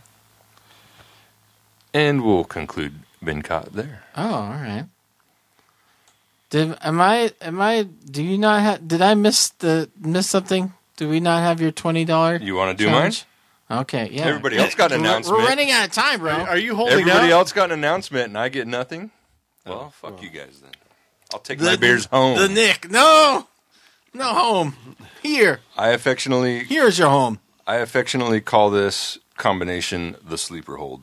And we'll conclude Ben Cott there. Oh, all right. Did am I am I? Do you not have? Did I miss the miss something? Do we not have your twenty dollar? You want to do mine? Okay, yeah. Everybody else got an We're- announcement. We're running out of time, bro. Are you holding Everybody out? else got an announcement, and I get nothing. Well, fuck you guys then. I'll take The- my beers home. The Nick. No. No home. Here. I affectionately Here's your home. I affectionately call this combination the sleeper hold.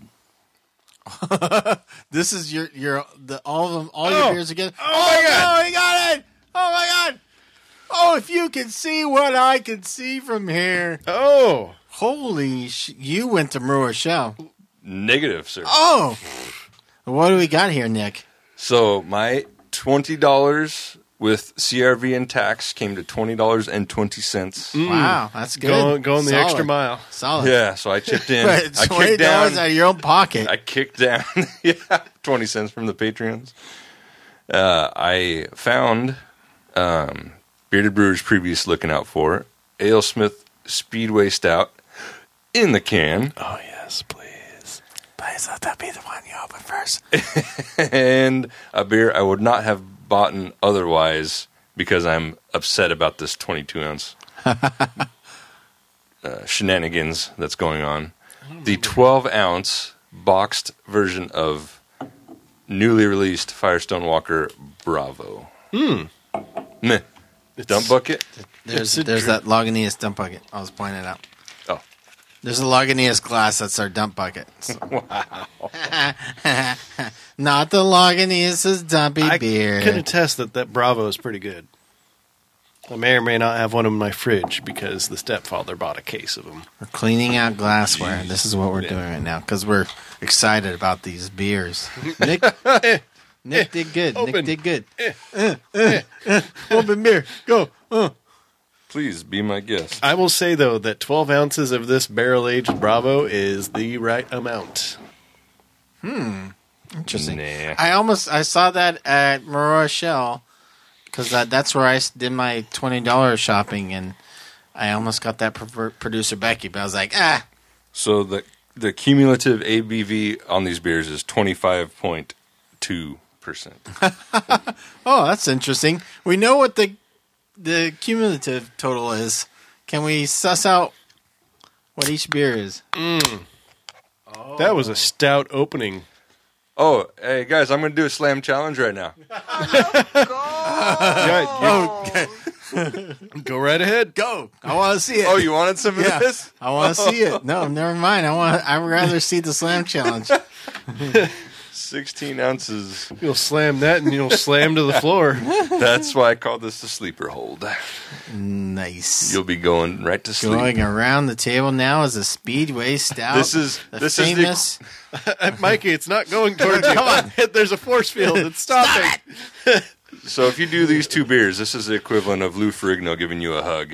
This is your your the all of them all Oh. your beers together. Oh, my God. No, he got it! Oh my God! Oh, if you can see what I can see from here. Oh, holy! Sh- you went to Maru Rochelle. Negative, sir. Oh, what do we got here, Nick? So my twenty dollars with C R V and tax came to twenty dollars and twenty cents. Wow, that's good. Going, going the Solid. extra mile. Solid. Yeah, so I chipped in. But I twenty kicked dollars down out of your own pocket. I kicked down. Yeah, twenty cents from the Patreons. Uh, I found um, Bearded Brewer's previous looking out for AleSmith Speedway Stout in the can. Oh yes, please. Please let that be the one you open first. And a beer I would not have bought otherwise because I'm upset about this twenty-two ounce uh, shenanigans that's going on. The twelve ounce boxed version of newly released Firestone Walker Bravo. Hmm. Meh. Dump bucket? There's It's a there's drink. that Lagunitas dump bucket. I was pointing it out. Oh. There's a Lagunitas glass. That's our dump bucket. So. Wow. Not the Lagunitas dumpy I beer. can attest that that Bravo is pretty good. I may or may not have one in my fridge because the stepfather bought a case of them. We're cleaning out glassware. This is what we're doing right now because we're excited about these beers. Nick, Nick did good. Open. Nick did good. Uh, uh, uh, open beer. Go. Uh. Please be my guest. I will say, though, that twelve ounces of this barrel-aged Bravo is the right amount. Hmm. Interesting. Nah. I almost I saw that at Maru Rochelle because that, that's where I s- did my twenty dollars shopping, and I almost got that pro- producer Becky, but I was like, ah. So the the cumulative A B V on these beers is twenty-five point two percent. Oh, that's interesting. We know what the the cumulative total is. Can we suss out what each beer is? Mm. That was a stout opening. Oh, hey guys, I'm going to do a slam challenge right now. Yeah, you- Go right ahead. Go. I want to see it. Oh, you wanted some of Yeah, this? I want to see it. No, never mind. I want. I'd rather see the slam challenge. sixteen ounces. You'll slam that and you'll slam to the floor. That's why I call this the sleeper hold. Nice. You'll be going right to sleep. Going around the table now is a Speedway Stout. This is- the this is the- famous. Mikey, it's not going towards you. Come on. There's a force field. It's stopping. So if you do these two beers, this is the equivalent of Lou Ferrigno giving you a hug.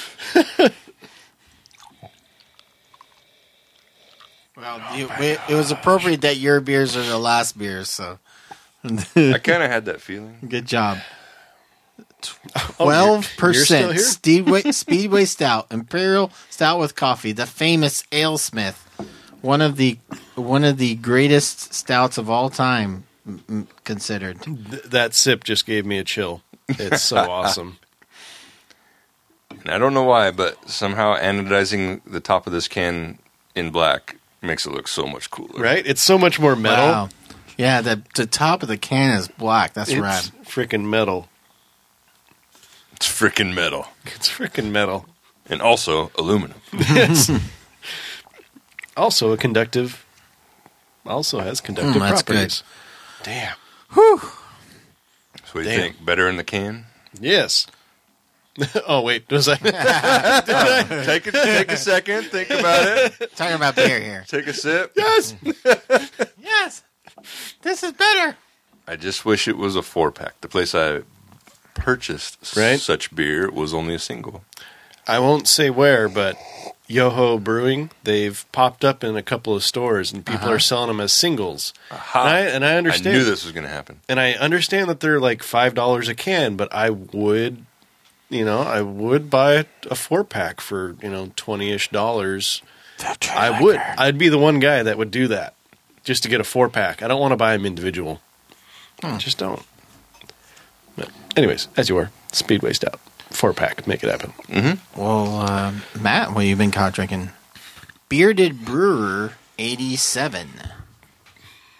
Well, you, it, it was appropriate that your beers are the last beers, so I kind of had that feeling. good job. Oh, Twelve you're- you're still percent here? Speedway Speedway Stout, Imperial Stout with coffee, the famous AleSmith, one of the one of the greatest stouts of all time, m- m- considered. Th- that sip just gave me a chill. It's so awesome. And I don't know why, but somehow anodizing the top of this can in black makes it look so much cooler. Right? It's so much more metal. Wow. Yeah, the the top of the can is black. That's It's rad. freaking metal. It's freaking metal. It's freaking metal. And also aluminum. Yes. Also a conductive. Also has conductive Mm, that's properties. Damn. Whew. So what do you Damn. think? Better in the can? Yes. Oh wait, was I? Did I? Take a, take a second, think about it. Talking about beer here. Take a sip. Yes. Yes, this is better. I just wish it was a four pack. The place I purchased s- Right. such beer was only a single. I won't say where, but Yoho Brewing, they've popped up in a couple of stores, and people Uh-huh. are selling them as singles. Aha. And I, and I understand. I knew this was going to happen. And I understand that they're like five dollars a can, but I would, you know, I would buy a four pack for you know twenty ish dollars. I would. I'd be the one guy that would do that just to get a four pack. I don't want to buy them individual. I just don't. But anyways, as you were, Speedway Stout four pack, make it happen. Mm-hmm. Well, uh, Matt, what you been caught drinking? Bearded Brewer eighty-seven.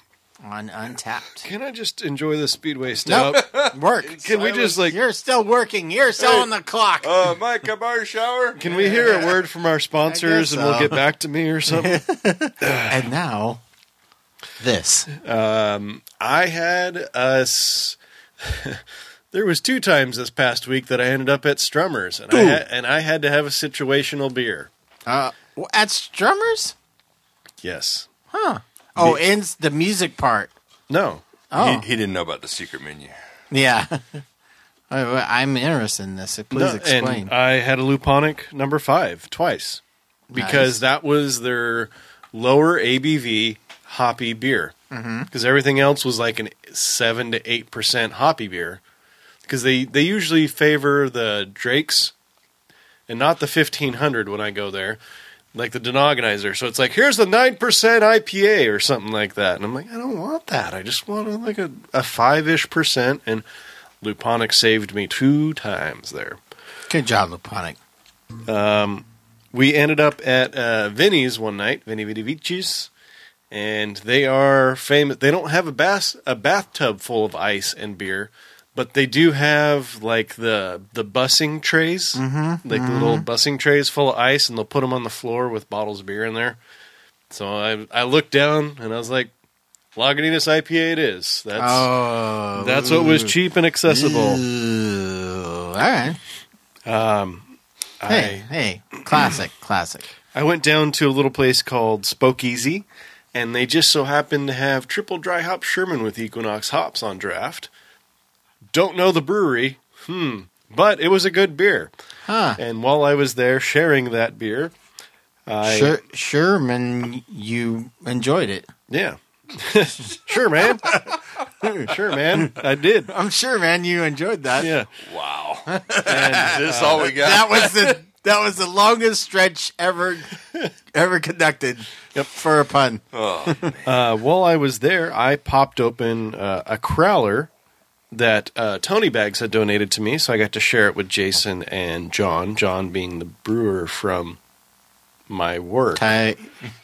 on Untapped. Can I just enjoy the Speedway stout? Nope. Work. Can we just like? You're still working. You're still Hey. on the clock. Uh, Mike, I borrow your shower? Can we hear a word from our sponsors and so. we'll get back to me or something? And now, this. Um, I had us. There was two times this past week that I ended up at Strummers, and I Ooh. had, and I had to have a situational beer. Uh, at Strummers? Yes. Huh. Oh, in the music part. No. Oh. He, he didn't know about the secret menu. Yeah. I- I'm interested in this. Please No, explain. And I had a Luponic number five twice because Nice. that was their lower A B V hoppy beer. Mhm. Because everything else was like an seven to eight percent hoppy beer. Because they, they usually favor the Drakes and not the fifteen hundred when I go there, like the Denogonizer. So it's like, here's the nine percent I P A or something like that. And I'm like, I don't want that. I just want like a, a five-ish percent. And Luponic saved me two times there. Good job, Luponic. Um, we ended up at uh, Vinny's one night, Vinny Vinny Vicis, and they are famous. They don't have a bath a bathtub full of ice and beer, but they do have like the the bussing trays, Mhm, like the mhm. little bussing trays full of ice, and they'll put them on the floor with bottles of beer in there. So I I looked down and I was like, Lagunitas I P A it is. That's Oh. that's what was cheap and accessible. Ooh. All right. Um, Hey, I, hey. Classic, classic. I went down to a little place called Spokeasy, and they just so happened to have triple dry hop Sherman with Equinox hops on draft. Don't know the brewery, hmm, but it was a good beer. Huh. And while I was there sharing that beer, I Sure, Sherman, you enjoyed it. yeah, sure, man, sure, man, I did. I'm sure, man, you enjoyed that. Yeah, Wow. And is this all we got? That was the that was the longest stretch ever ever conducted. Yep. For a pun. Oh, man. uh, while I was there, I popped open uh, a crowler that uh, Tony Bags had donated to me, so I got to share it with Jason and John. John being the brewer from my work, Ty,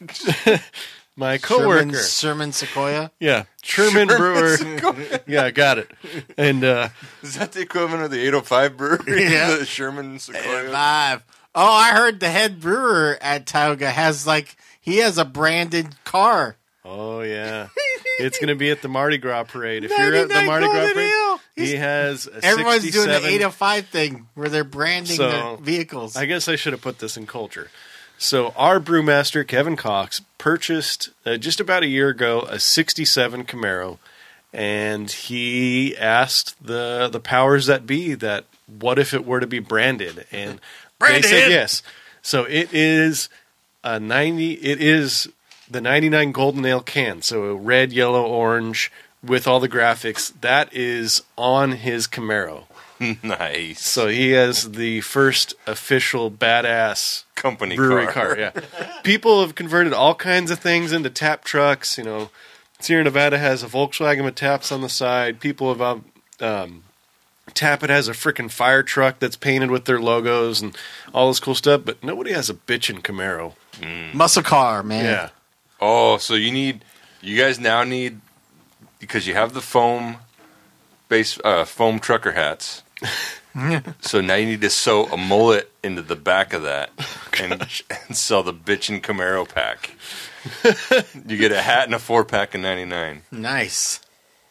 my coworker. Sherman, Sherman Sequoia. Yeah, Sherman, Brewer. Yeah, I got it. And uh, Is that the equivalent of the eight oh five brewery? Yeah. The Sherman Sequoia? Five. Oh, I heard the head brewer at Tioga has like he has a branded car. oh yeah, it's going to be at the Mardi Gras parade. If you're at the ninety-nine Mardi Gras Golden parade, Hill. he has a Everyone's doing the sixty-seven eight oh five thing where they're branding So, their vehicles. I guess I should have put this in culture. So our brewmaster, Kevin Cox, purchased uh, just about a year ago a sixty-seven Camaro, and he asked the the powers that be that what if it were to be branded, and Branded! they said yes. So it is a ninety. It is the ninety-nine Golden Ale can. So a red, yellow, orange with all the graphics. That is on his Camaro. Nice. So he has the first official badass Company brewery car. car. Yeah, people have converted all kinds of things into tap trucks. You know, Sierra Nevada has a Volkswagen with taps on the side. People have um, um, Tappet has a freaking fire truck that's painted with their logos and all this cool stuff. But nobody has a bitchin' Camaro. Muscle car, man. Yeah, Oh, so you need, you guys now need, because you have the foam base, uh, foam trucker hats. So now you need to sew a mullet into the back of that and, and sell the bitchin' Camaro pack. You get a hat and a four pack of ninety-nine. Nice.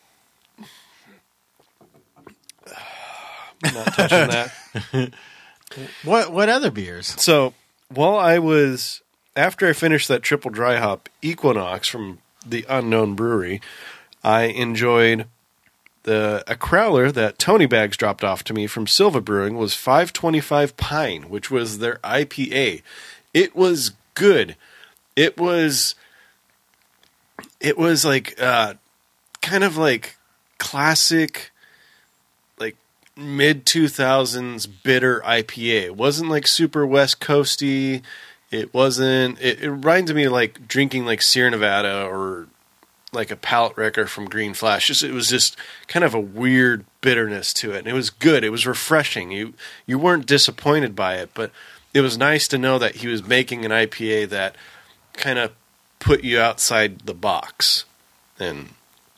not touching that. What what other beers? So while I was after I finished that triple dry hop Equinox from the Unknown Brewery, I enjoyed the a crowler that Tony Bags dropped off to me from Silva Brewing was five twenty-five Pine, which was their I P A. It was good. It was it was like uh, kind of like classic like mid two thousands bitter I P A. It wasn't like super West Coasty. It wasn't it, it reminded me of like drinking like Sierra Nevada or like a palate wrecker from Green Flash. Just, it was just kind of a weird bitterness to it. And it was good. It was refreshing. You you weren't disappointed by it, but it was nice to know that he was making an I P A that kind of put you outside the box. And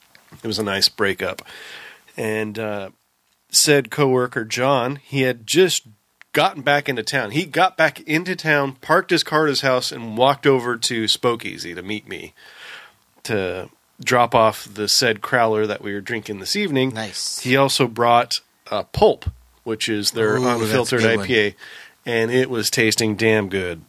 It was a nice breakup. And uh, said coworker, John, he had just gotten back into town. He got back into town, parked his car at his house, and walked over to Spokeasy to meet me to drop off the said crowler that we were drinking this evening. Nice. He also brought uh, Pulp, which is their Ooh, that's a unfiltered good I P A, one. and it was tasting damn good.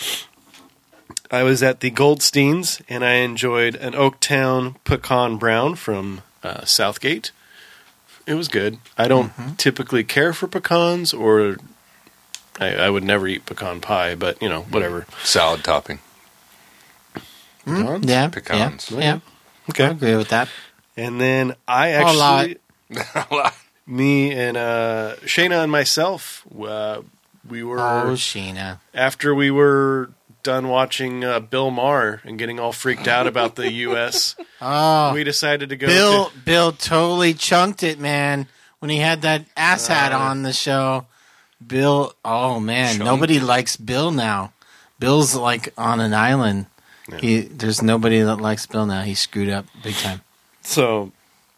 I was at the Goldsteins, and I enjoyed an Oaktown Pecan Brown from uh, Southgate. It was good. I don't Mm-hmm. typically care for pecans, or I, I would never eat pecan pie, but, you know, whatever. Salad topping. Pecans? Mm, yeah, Pecans. Yeah, yeah. Okay. I agree with that. And then I I'll allow actually, me and uh, Shayna and myself, uh, we were, Oh, Sheena. after we were done watching uh, Bill Maher and getting all freaked out about the U S, Oh, we decided to go Bill. to... Bill totally chunked it, man. When he had that ass hat Uh, on the show, Bill. Oh man, Chunked? nobody likes Bill now. Bill's like on an island. He there's nobody that likes Bill now. He screwed up big time. So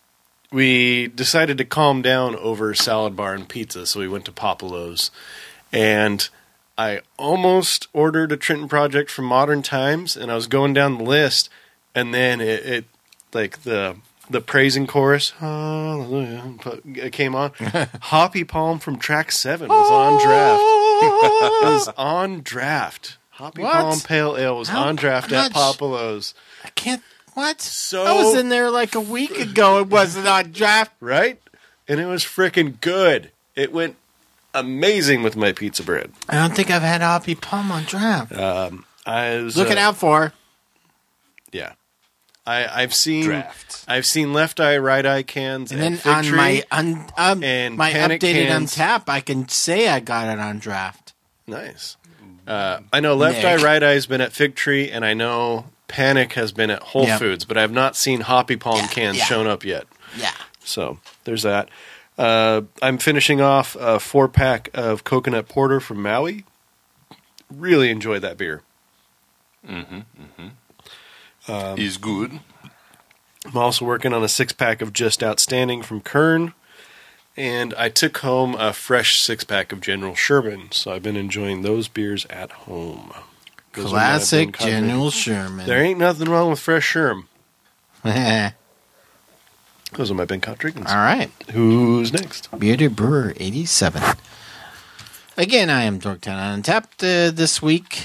we decided to calm down over salad bar and pizza, so we went to Popolo's. And I almost ordered a Trenton Project from Modern Times, and I was going down the list, and then it, it like the the praising chorus, hallelujah, it came on. Hoppy Palm from Track seven was on draft. It was on draft. Hoppy What? Palm Pale Ale was How on draft at much? Popolo's. I can't. What? So I was in there like a week ago. It wasn't on draft. right? And it was freaking good. It went amazing with my pizza bread. I don't think I've had Hoppy Palm on draft. Um, I was Looking uh, out for. Yeah, I I've seen Draft. I've seen left eye, right eye cans, And at then Fig on Tree. my un, um, and my Panic updated cans. Untap, I can say I got it on draft. Nice. Uh, I know left Nick. eye, right eye has been at Fig Tree, and I know Panic has been at Whole Yep. Foods, but I have not seen Hoppy Palm Yeah, cans yeah. shown up yet. Yeah. So there's that. Uh, I'm finishing off a four pack of coconut porter from Maui. Really enjoyed that beer. Mm-hmm. Mm-hmm. Um, He's good. I'm also working on a six pack of Just Outstanding from Kern. And I took home a fresh six pack of General Sherman. So I've been enjoying those beers at home. Those are my Classic Ben Cosby. General Sherman. There ain't nothing wrong with fresh Sherm. All Those are my Ben Cott drinkings. right. Who's next? Bearded Brewer eighty-seven. Again, I am Dorktown Untapped uh, this week.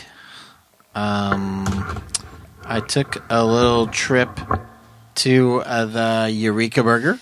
Um, I took a little trip to uh, the Eureka Burger.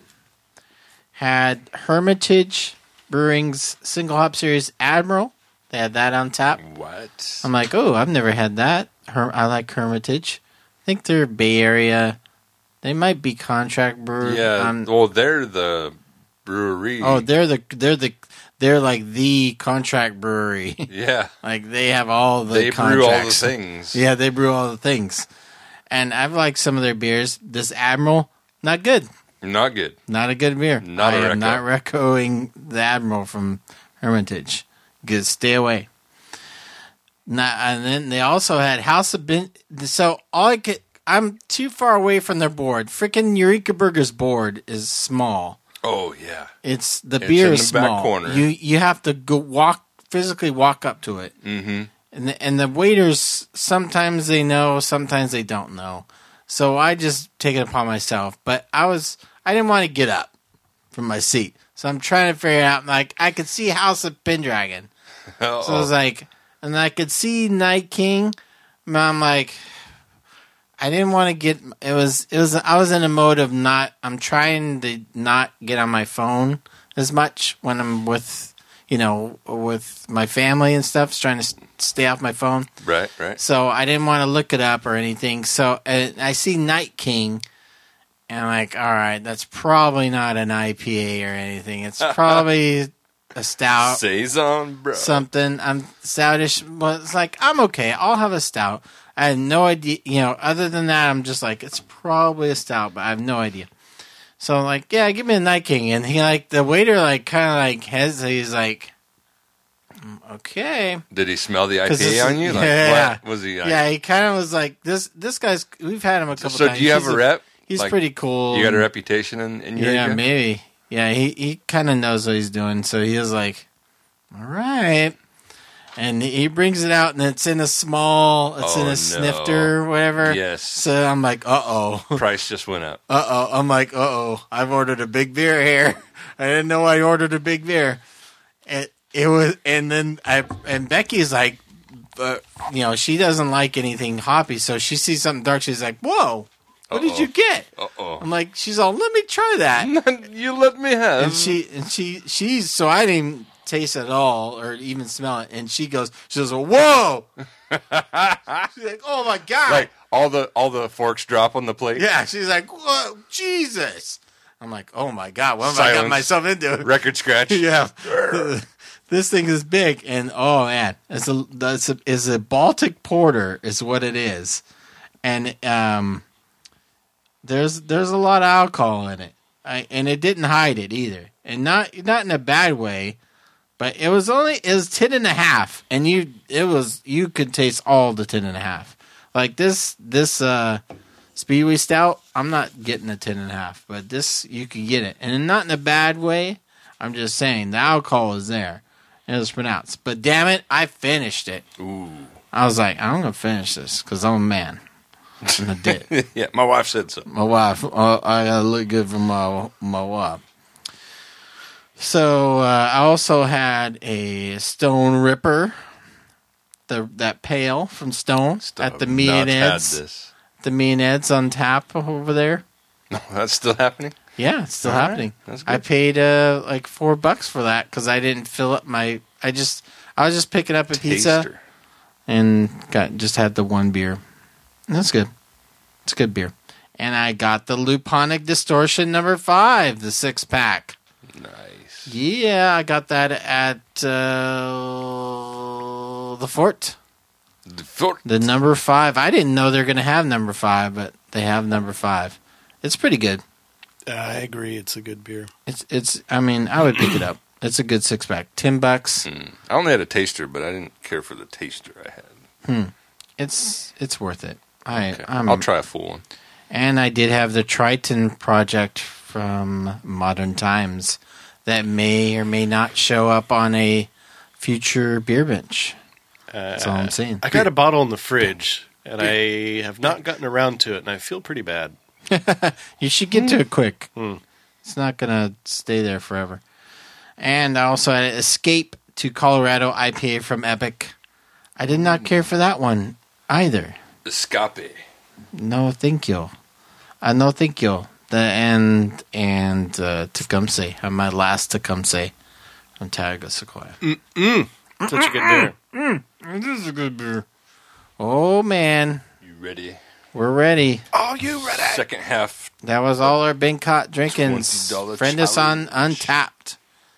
Had Hermitage Brewing's single hop series Admiral. They had that on tap. What? I'm like, oh, I've never had that. Her- I like Hermitage. I think they're Bay Area. They might be contract brewer. Yeah. Um, well, they're the brewery. oh, they're the they're the they're like the contract brewery. yeah. Like they have all the They brew all the contracts. things. Yeah, they brew all the things. And I've liked some of their beers. This Admiral, not good. Not good. Not a good beer. Not I a am reco. not recoing the Admiral from Hermitage. Good, stay away. Not, and then they also had House of Ben. So all I could, I'm too far away from their board. Freaking Eureka Burger's board is small. Oh yeah. It's the It's beer in is the back small. corner. You you have to go walk physically walk up to it. Mm-hmm. And the, and the waiters, sometimes they know, sometimes they don't know. So I just take it upon myself. But I was, I didn't want to get up from my seat. So I'm trying to figure it out. Like, I could see House of Pendragon. Uh-oh. So I was like, and I could see Night King. But I'm like, I didn't want to get, it was, it was, I was in a mode of not, I'm trying to not get on my phone as much when I'm with, you know, with my family and stuff, just trying to s- stay off my phone. Right. Right. So I didn't want to look it up or anything. So uh, I see Night King, and I'm like, all right, that's probably not an I P A or anything. It's probably a stout, Saison, bro. something. I'm stoutish. But it's like, I'm okay. I'll have a stout. I had no idea. You know, other than that, I'm just like, it's probably a stout, but I have no idea. So I'm like, yeah, give me a Night King. And he like, the waiter like kind of like has, he's like, "Mm, okay. Did he smell the I 'Cause P A this- on you? Like, yeah. what was he? Like, Yeah, he kind of was like this. This guy's. We've had him a couple So times. do you have He's a rep? he's Like, pretty cool. You got a reputation in, in your Yeah, area? maybe. Yeah, he, he kind of knows what he's doing. So he was like, all right. And he brings it out, and it's in a small, it's Oh, in no. a snifter or whatever. Yes. So I'm like, uh-oh. Price just went up. Uh-oh. I'm like, uh-oh. I've ordered a big beer here. I didn't know I ordered a big beer. It, it was, and then I, and Becky's like, uh, you know, she doesn't like anything hoppy, so she sees something dark. She's like, whoa, what Uh-oh. did you get? Uh-oh. I'm like, she's all, let me try that. You let me have. And she, and she, she's, so I didn't even taste it at all or even smell it. And she goes, she goes, whoa. She's like, oh my God. Like, all the all the forks drop on the plate? Yeah, she's like, whoa, Jesus. I'm like, oh my God, what have I Silence. got myself into? Record scratch. Yeah. This thing is big, and oh man, it's a, it's a is a Baltic Porter is what it is, and um, there's there's a lot of alcohol in it, I, and it didn't hide it either, and not not in a bad way, but it was only it was ten and a half, and you it was you could taste all the ten and a half, like this this uh, Speedway Stout. I'm not getting a ten and a half, but this you can get it, and not in a bad way. I'm just saying the alcohol is there. It was pronounced. But damn it, I finished it. Ooh. I was like, I'm going to finish this because I'm a man. And I did. Yeah, my wife said so. My wife. Uh, I got to look good for my, my wife. So uh, I also had a Stone Ripper, the that pail from Stone Stop. at the Me Not and had Ed's. this. The Me and Ed's on tap over there. No, that's still happening? Yeah, it's still All right. happening. That's good. I paid uh, like four bucks for that because I didn't fill up my. I just I was just picking up a pizza Taster. and got just had the one beer. And that's good. It's a good beer. And I got the Luponic Distortion number five, the six pack. Nice. Yeah, I got that at uh, the Fort. The fort. The number five. I didn't know they're going to have number five, but they have number five. It's pretty good. I agree. It's a good beer. It's it's. I mean, I would pick it up. It's a good six pack. Ten bucks. Mm. I only had a taster, but I didn't care for the taster I had. Hmm. It's it's worth it. I Okay. I'm, I'll try a full one. And I did have the Triton project from Modern Times that may or may not show up on a future beer bench. That's all I'm saying. I got a bottle in the fridge, and I have not gotten around to it, and I feel pretty bad. You should get to it quick. Mm. It's not going to stay there forever. And I also had Escape to Colorado I P A from Epic. I did not care for that one either. Escape. No, thank you. Uh, no, thank you. The and and uh, Tecumseh. I'm my last Tecumseh from Tioga Sequoia. Mm-mm. Such a good beer. Mm, it is a good beer. Oh man, You ready? we're ready. Oh, you ready? Second half. That was all our Been Caught Drinkins. twenty dollar Friend us on challenge. Untapped.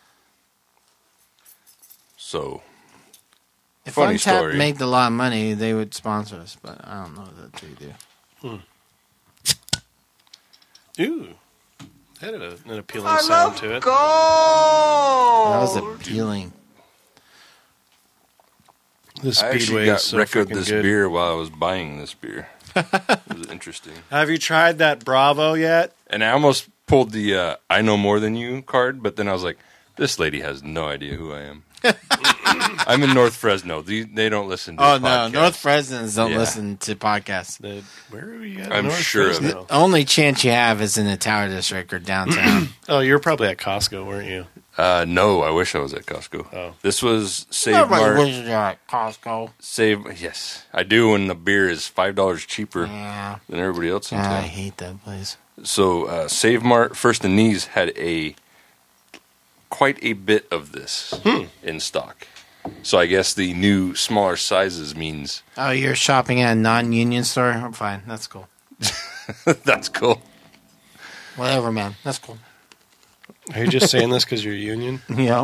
So, If Funny Untapped story. made a lot of money, they would sponsor us, but I don't know that they do. Ooh. That had a, an appealing sound to it. That was appealing. The I actually Speedway got is so record freaking this good. beer while I was buying this beer. It was interesting. Have you tried that Bravo yet? And I almost pulled the uh, I know more than you card, but then I was like, this lady has no idea who I am. I'm in North Fresno. They, they don't listen to Oh the no, podcast. North Fresnons don't Yeah. listen to podcasts. The, where are you at? I'm North sure of Fresno? The only chance you have is in the Tower District or downtown. Oh, you were probably at Costco, weren't you? Uh, no, I wish I was at Costco. Oh. This was Save Nobody Mart. wishes you're at Costco. Save, yes, I do when the beer is five dollars cheaper Yeah, than everybody else in I town. hate that place. So, uh, Save Mart, First and Knees had a quite a bit of this Hmm. in stock. So I guess the new smaller sizes means Oh, you're shopping at a non-union store? I'm fine. That's cool. that's cool. Whatever, man. That's cool. Are you just saying this because you're union? Yeah.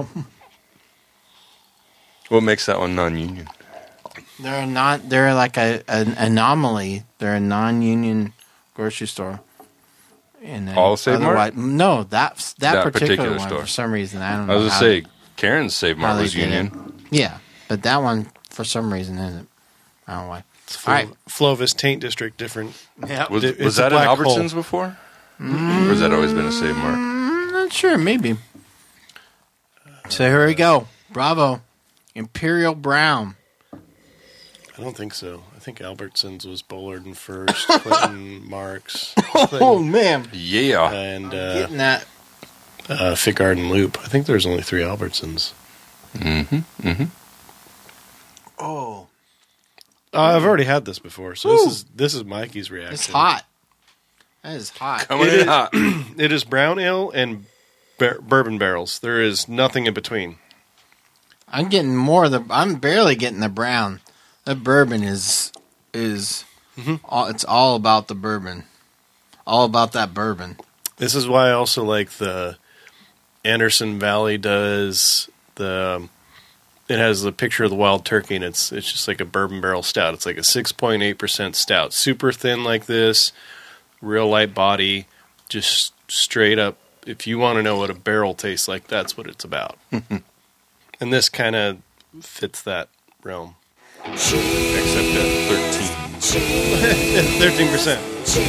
What makes that one non-union? They're not. They're like a an anomaly. They're a non-union grocery store. And then All Save Mart? otherwise- No, that that, That particular, particular one store. for some reason I don't I know. was gonna how say Karen's Save how Mart they was did it. union. Yeah, but that one for some reason isn't. I don't know why. Flo- All right. Flovis Taint District, different. Yeah. Was, It's was a that in black Albertsons hole. before? Or has that always been a Save Mart? I'm not sure. Maybe. So here we go. Bravo. Imperial Brown. I don't think so. I think Albertsons was Bullard and First, Clinton, Marks, Oh, man. Yeah. and uh, Getting that. uh, Fit Garden Loop. I think there's only three Albertsons. Mm-hmm. Mm-hmm. Oh. Uh, I've already had this before, so this is this is Mikey's reaction. It's hot. That is hot. Coming It in is- hot. It is brown ale and bar- bourbon barrels. There is nothing in between. I'm getting more of the. I'm barely getting the brown. The bourbon is is. Mhm. All, it's all about the bourbon. All about that bourbon. This is why I also like the Anderson Valley does the. um, It has the picture of the wild turkey, and it's it's just like a bourbon barrel stout. It's like a six point eight percent stout, super thin like this, real light body, just straight up. If you want to know what a barrel tastes like, that's what it's about. And this kind of fits that realm. Except at thirteen. Thirteen percent.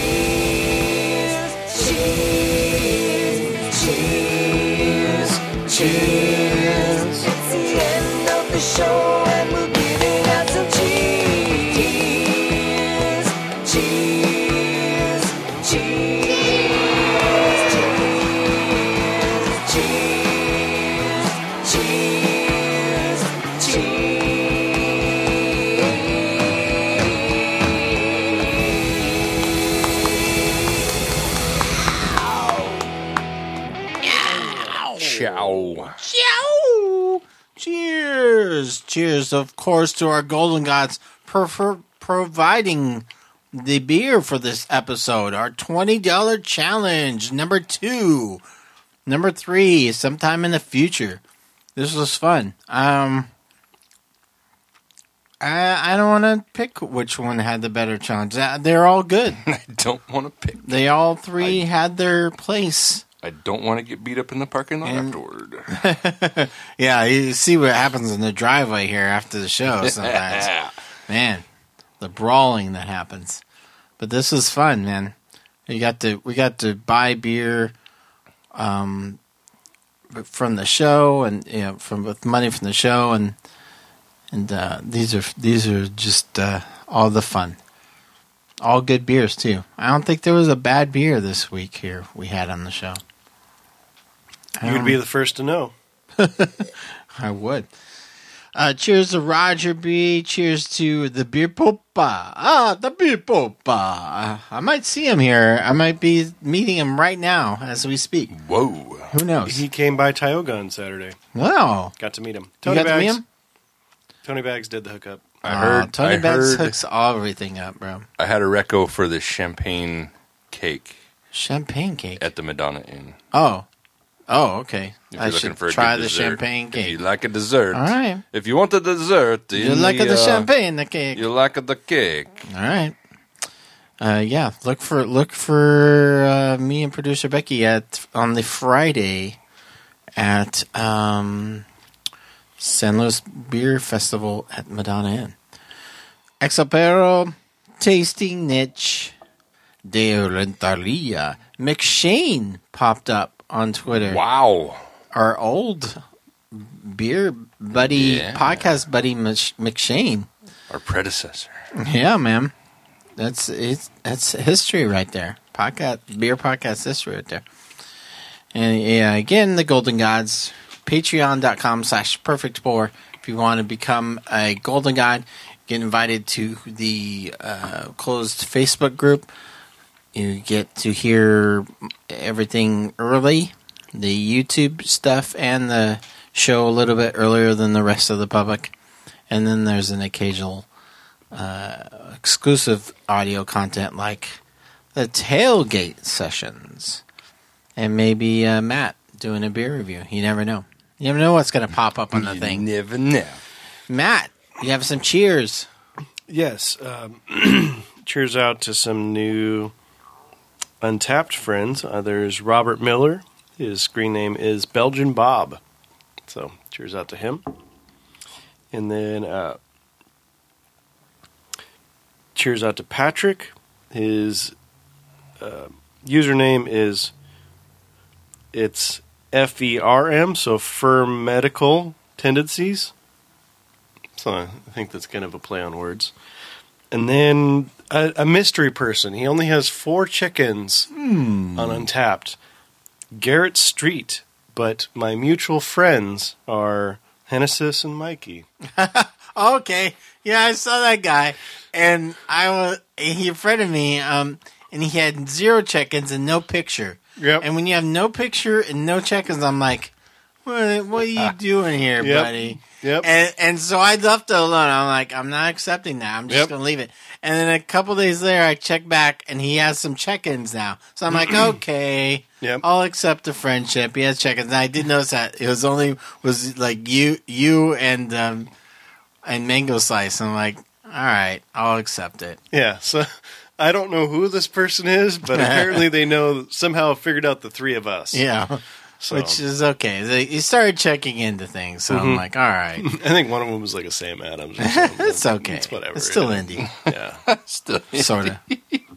Cheers. It's the end of the show and we're giving out some cheers. Cheers. Cheers. Cheers. Cheers. Cheers. Ciao. Ciao. Cheers. Cheers, of course, to our Golden Gods for, for providing the beer for this episode. Our twenty dollars challenge, number two. Number three, sometime in the future. This was fun. Um, I I don't want to pick which one had the better challenge. Uh, They're all good. I don't want to pick. They all three had their place. I don't want to get beat up in the parking lot And- afterward. Yeah, you see what happens in the driveway here after the show sometimes. Man, the brawling that happens. But this was fun, man. You got to we got to buy beer um, from the show, and you know, from with money from the show, and and uh, these are these are just uh, all the fun. All good beers too. I don't think there was a bad beer this week here we had on the show. You would be the first to know. I would. Uh, cheers to Roger B. Cheers to the Beer Popa. Ah, the Beer Popa. Uh, I might see him here. I might be meeting him right now as we speak. Whoa. Who knows? He came by Tioga on Saturday. Wow. Got to meet him. You Tony got to Bags. meet him? Tony Bags did the hookup. I Aw, heard. Tony I Bags heard. hooks everything up, bro. I had a reco for the champagne cake Champagne cake. at the Madonna Inn. Oh. Oh, okay. If I you're should looking for a try good the dessert. champagne If cake. you like a dessert. All right. If you want a dessert, You in like the, the uh, champagne the cake. You like the cake. All right. Uh, yeah, look for look for uh, me and producer Becky at on the Friday at um, San Luis Beer Festival at Madonna Inn. Exapero tasting niche de Renteria. McShane popped up on Twitter. Wow. Our old beer buddy, Yeah. podcast buddy Mc- McShane. Our predecessor. Yeah, man. That's it's that's history right there. Podcast beer podcast history right there. And yeah, again, the Golden Gods, patreon.com slash perfect pour. If you want to become a Golden God, get invited to the uh, closed Facebook group. You get to hear everything early, the YouTube stuff and the show a little bit earlier than the rest of the public. And then there's an occasional uh, exclusive audio content like the tailgate sessions. And maybe uh, Matt doing a beer review. You never know. You never know what's going to pop up on the You thing. never know. Matt, you have some cheers. Yes. Um, cheers out to some new Untapped friends. Uh, there's Robert Miller. His screen name is Belgian Bob. So, cheers out to him. And then uh, cheers out to Patrick. His uh, username is it's F E R M, so Firm Medical Tendencies. So I think that's kind of a play on words. And then a, a mystery person. He only has four chickens Hmm. on Untapped. Garrett Street, but my mutual friends are Hennesis and Mikey. Okay, yeah, I saw that guy, and I was he friended me, um, and he had zero check-ins and no picture. Yep. And when you have no picture and no check-ins, I'm like, what, what are you doing here, Yep. buddy? Yep. And and so I left it alone. I'm like, I'm not accepting that. I'm just Yep. gonna leave it. And then a couple days later, I check back, and he has some check-ins now. So I'm like, okay, Yep. I'll accept the friendship. He has check-ins. And I did notice that it was only was like you, you and um, and Mango Slice. I'm like, all right, I'll accept it. Yeah, so I don't know who this person is, but apparently they know somehow figured out the three of us. Yeah, So. which is okay. They, he started checking into things, so I'm Mhm. like, all right, I think one of them was like a Sam Adams or something. it's okay. It's whatever. It's still Yeah. indie, Yeah. Still, sort of.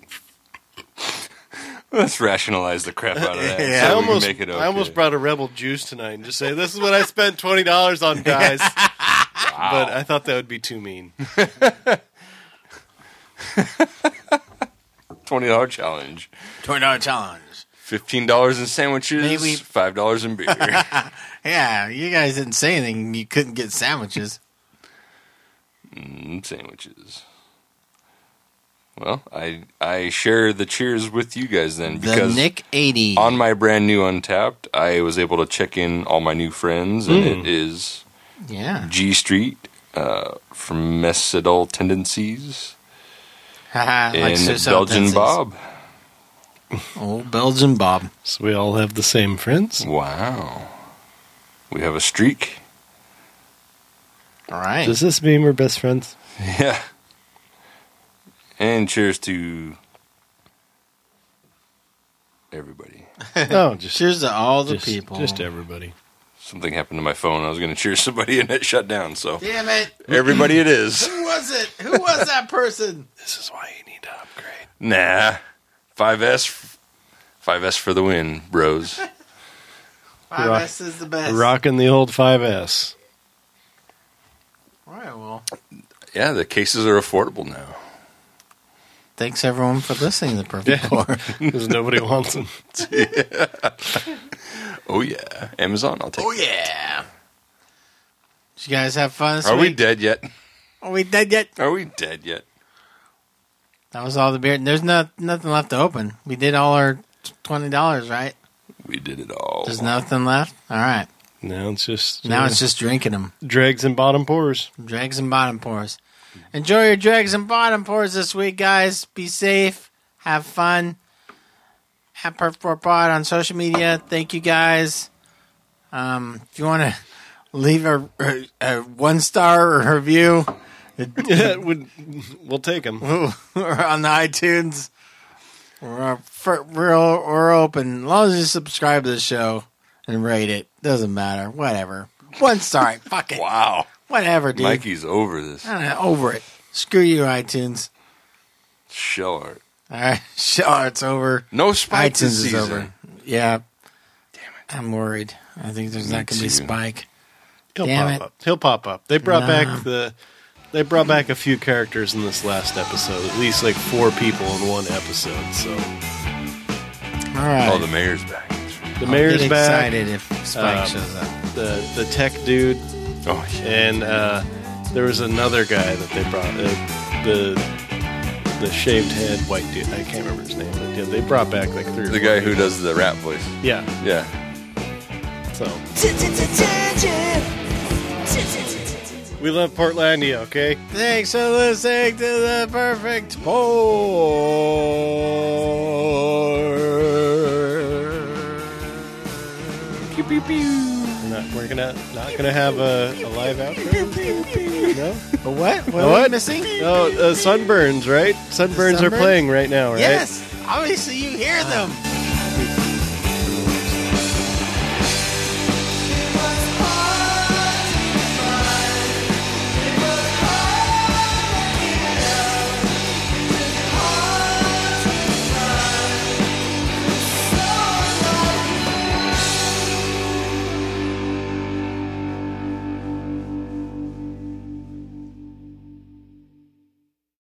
let's rationalize the crap out of that. Yeah. so I we can almost, make it okay. I almost brought a Rebel Juice tonight and just say, this is what I spent twenty dollars on, guys. But I thought that would be too mean. twenty dollar challenge. Twenty dollar challenge. Fifteen dollars in sandwiches. Maybe- Five dollars in beer. Yeah, you guys didn't say anything. You couldn't get sandwiches. mm, sandwiches. Well, I I share the cheers with you guys then The because Nick eighty. on my brand new Untapped, I was able to check in all my new friends, and Mm. it is Yeah. G Street uh, from Messidal Tendencies Haha, like and suicidal Belgian tendencies. Bob. Old Belgian Bob. So we all have the same friends. Wow, we have a streak. All right. Does this mean we're best friends? Yeah. And cheers to everybody. Oh, just Cheers to all the just, people. Just everybody. Something happened to my phone. I was going to cheers somebody and it shut down. So Damn it. everybody it is. Who was it? Who was that person? This is why you need to upgrade. Nah. five S. five S for the win, bros. five S is the best. Rocking the old five S. All right, well. Yeah, the cases are affordable now. Thanks, everyone, for listening to the Perfect Yeah. Pour. Because nobody wants them. Oh, yeah. Amazon, I'll take Oh, it. yeah. Did you guys have fun this Are we week? dead yet? Are we dead yet? Are we dead yet? That was all the beer. There's not nothing left to open. We did all our twenty dollars, right? We did it all. There's nothing left? All right. Now it's just Now uh, it's just drinking them. dregs and bottom pours. Dregs and bottom pours. Enjoy your dregs and bottom pours this week, guys. Be safe. Have fun. At Perfect Four Pod on social media. Thank you, guys. Um, if you want to leave a, a, a one star review Yeah, would we'll take them. or on the iTunes, we're, for, we're, we're open. As long as you subscribe to the show and rate it, doesn't matter. Whatever. One star. Fuck it. Wow. Whatever, dude. Mikey's over this. I don't know, over it. Screw you, iTunes. Shell art. All right, sure, it's over. No spike iTunes this is season. over. Yeah. Damn it. I'm worried. I think there's Me not going to be too. Spike. He'll Damn pop it. up. He'll pop up. They brought No. back the. They brought back a few characters in this last episode. At least like four people in one episode. So All right. Oh, the mayor's back. the I'll mayor's get back. excited if Spike Um, shows up. The the tech dude, Oh, yeah. and uh, there was another guy that they brought. Uh, the the shaved head white dude. I can't remember his name. But yeah, they brought back like three. or The four guy who people. does the rap voice. Yeah. Yeah. So we love Portlandia. Okay. Thanks for listening to the Perfect Pour. Pew, pew, pew. We're not, we're gonna not gonna have a, a live outro. No. A what? What A are what? we missing? Oh, uh, sunburns, right? Sunburns are Sunburns? playing right now, right? Yes. Obviously, you hear them.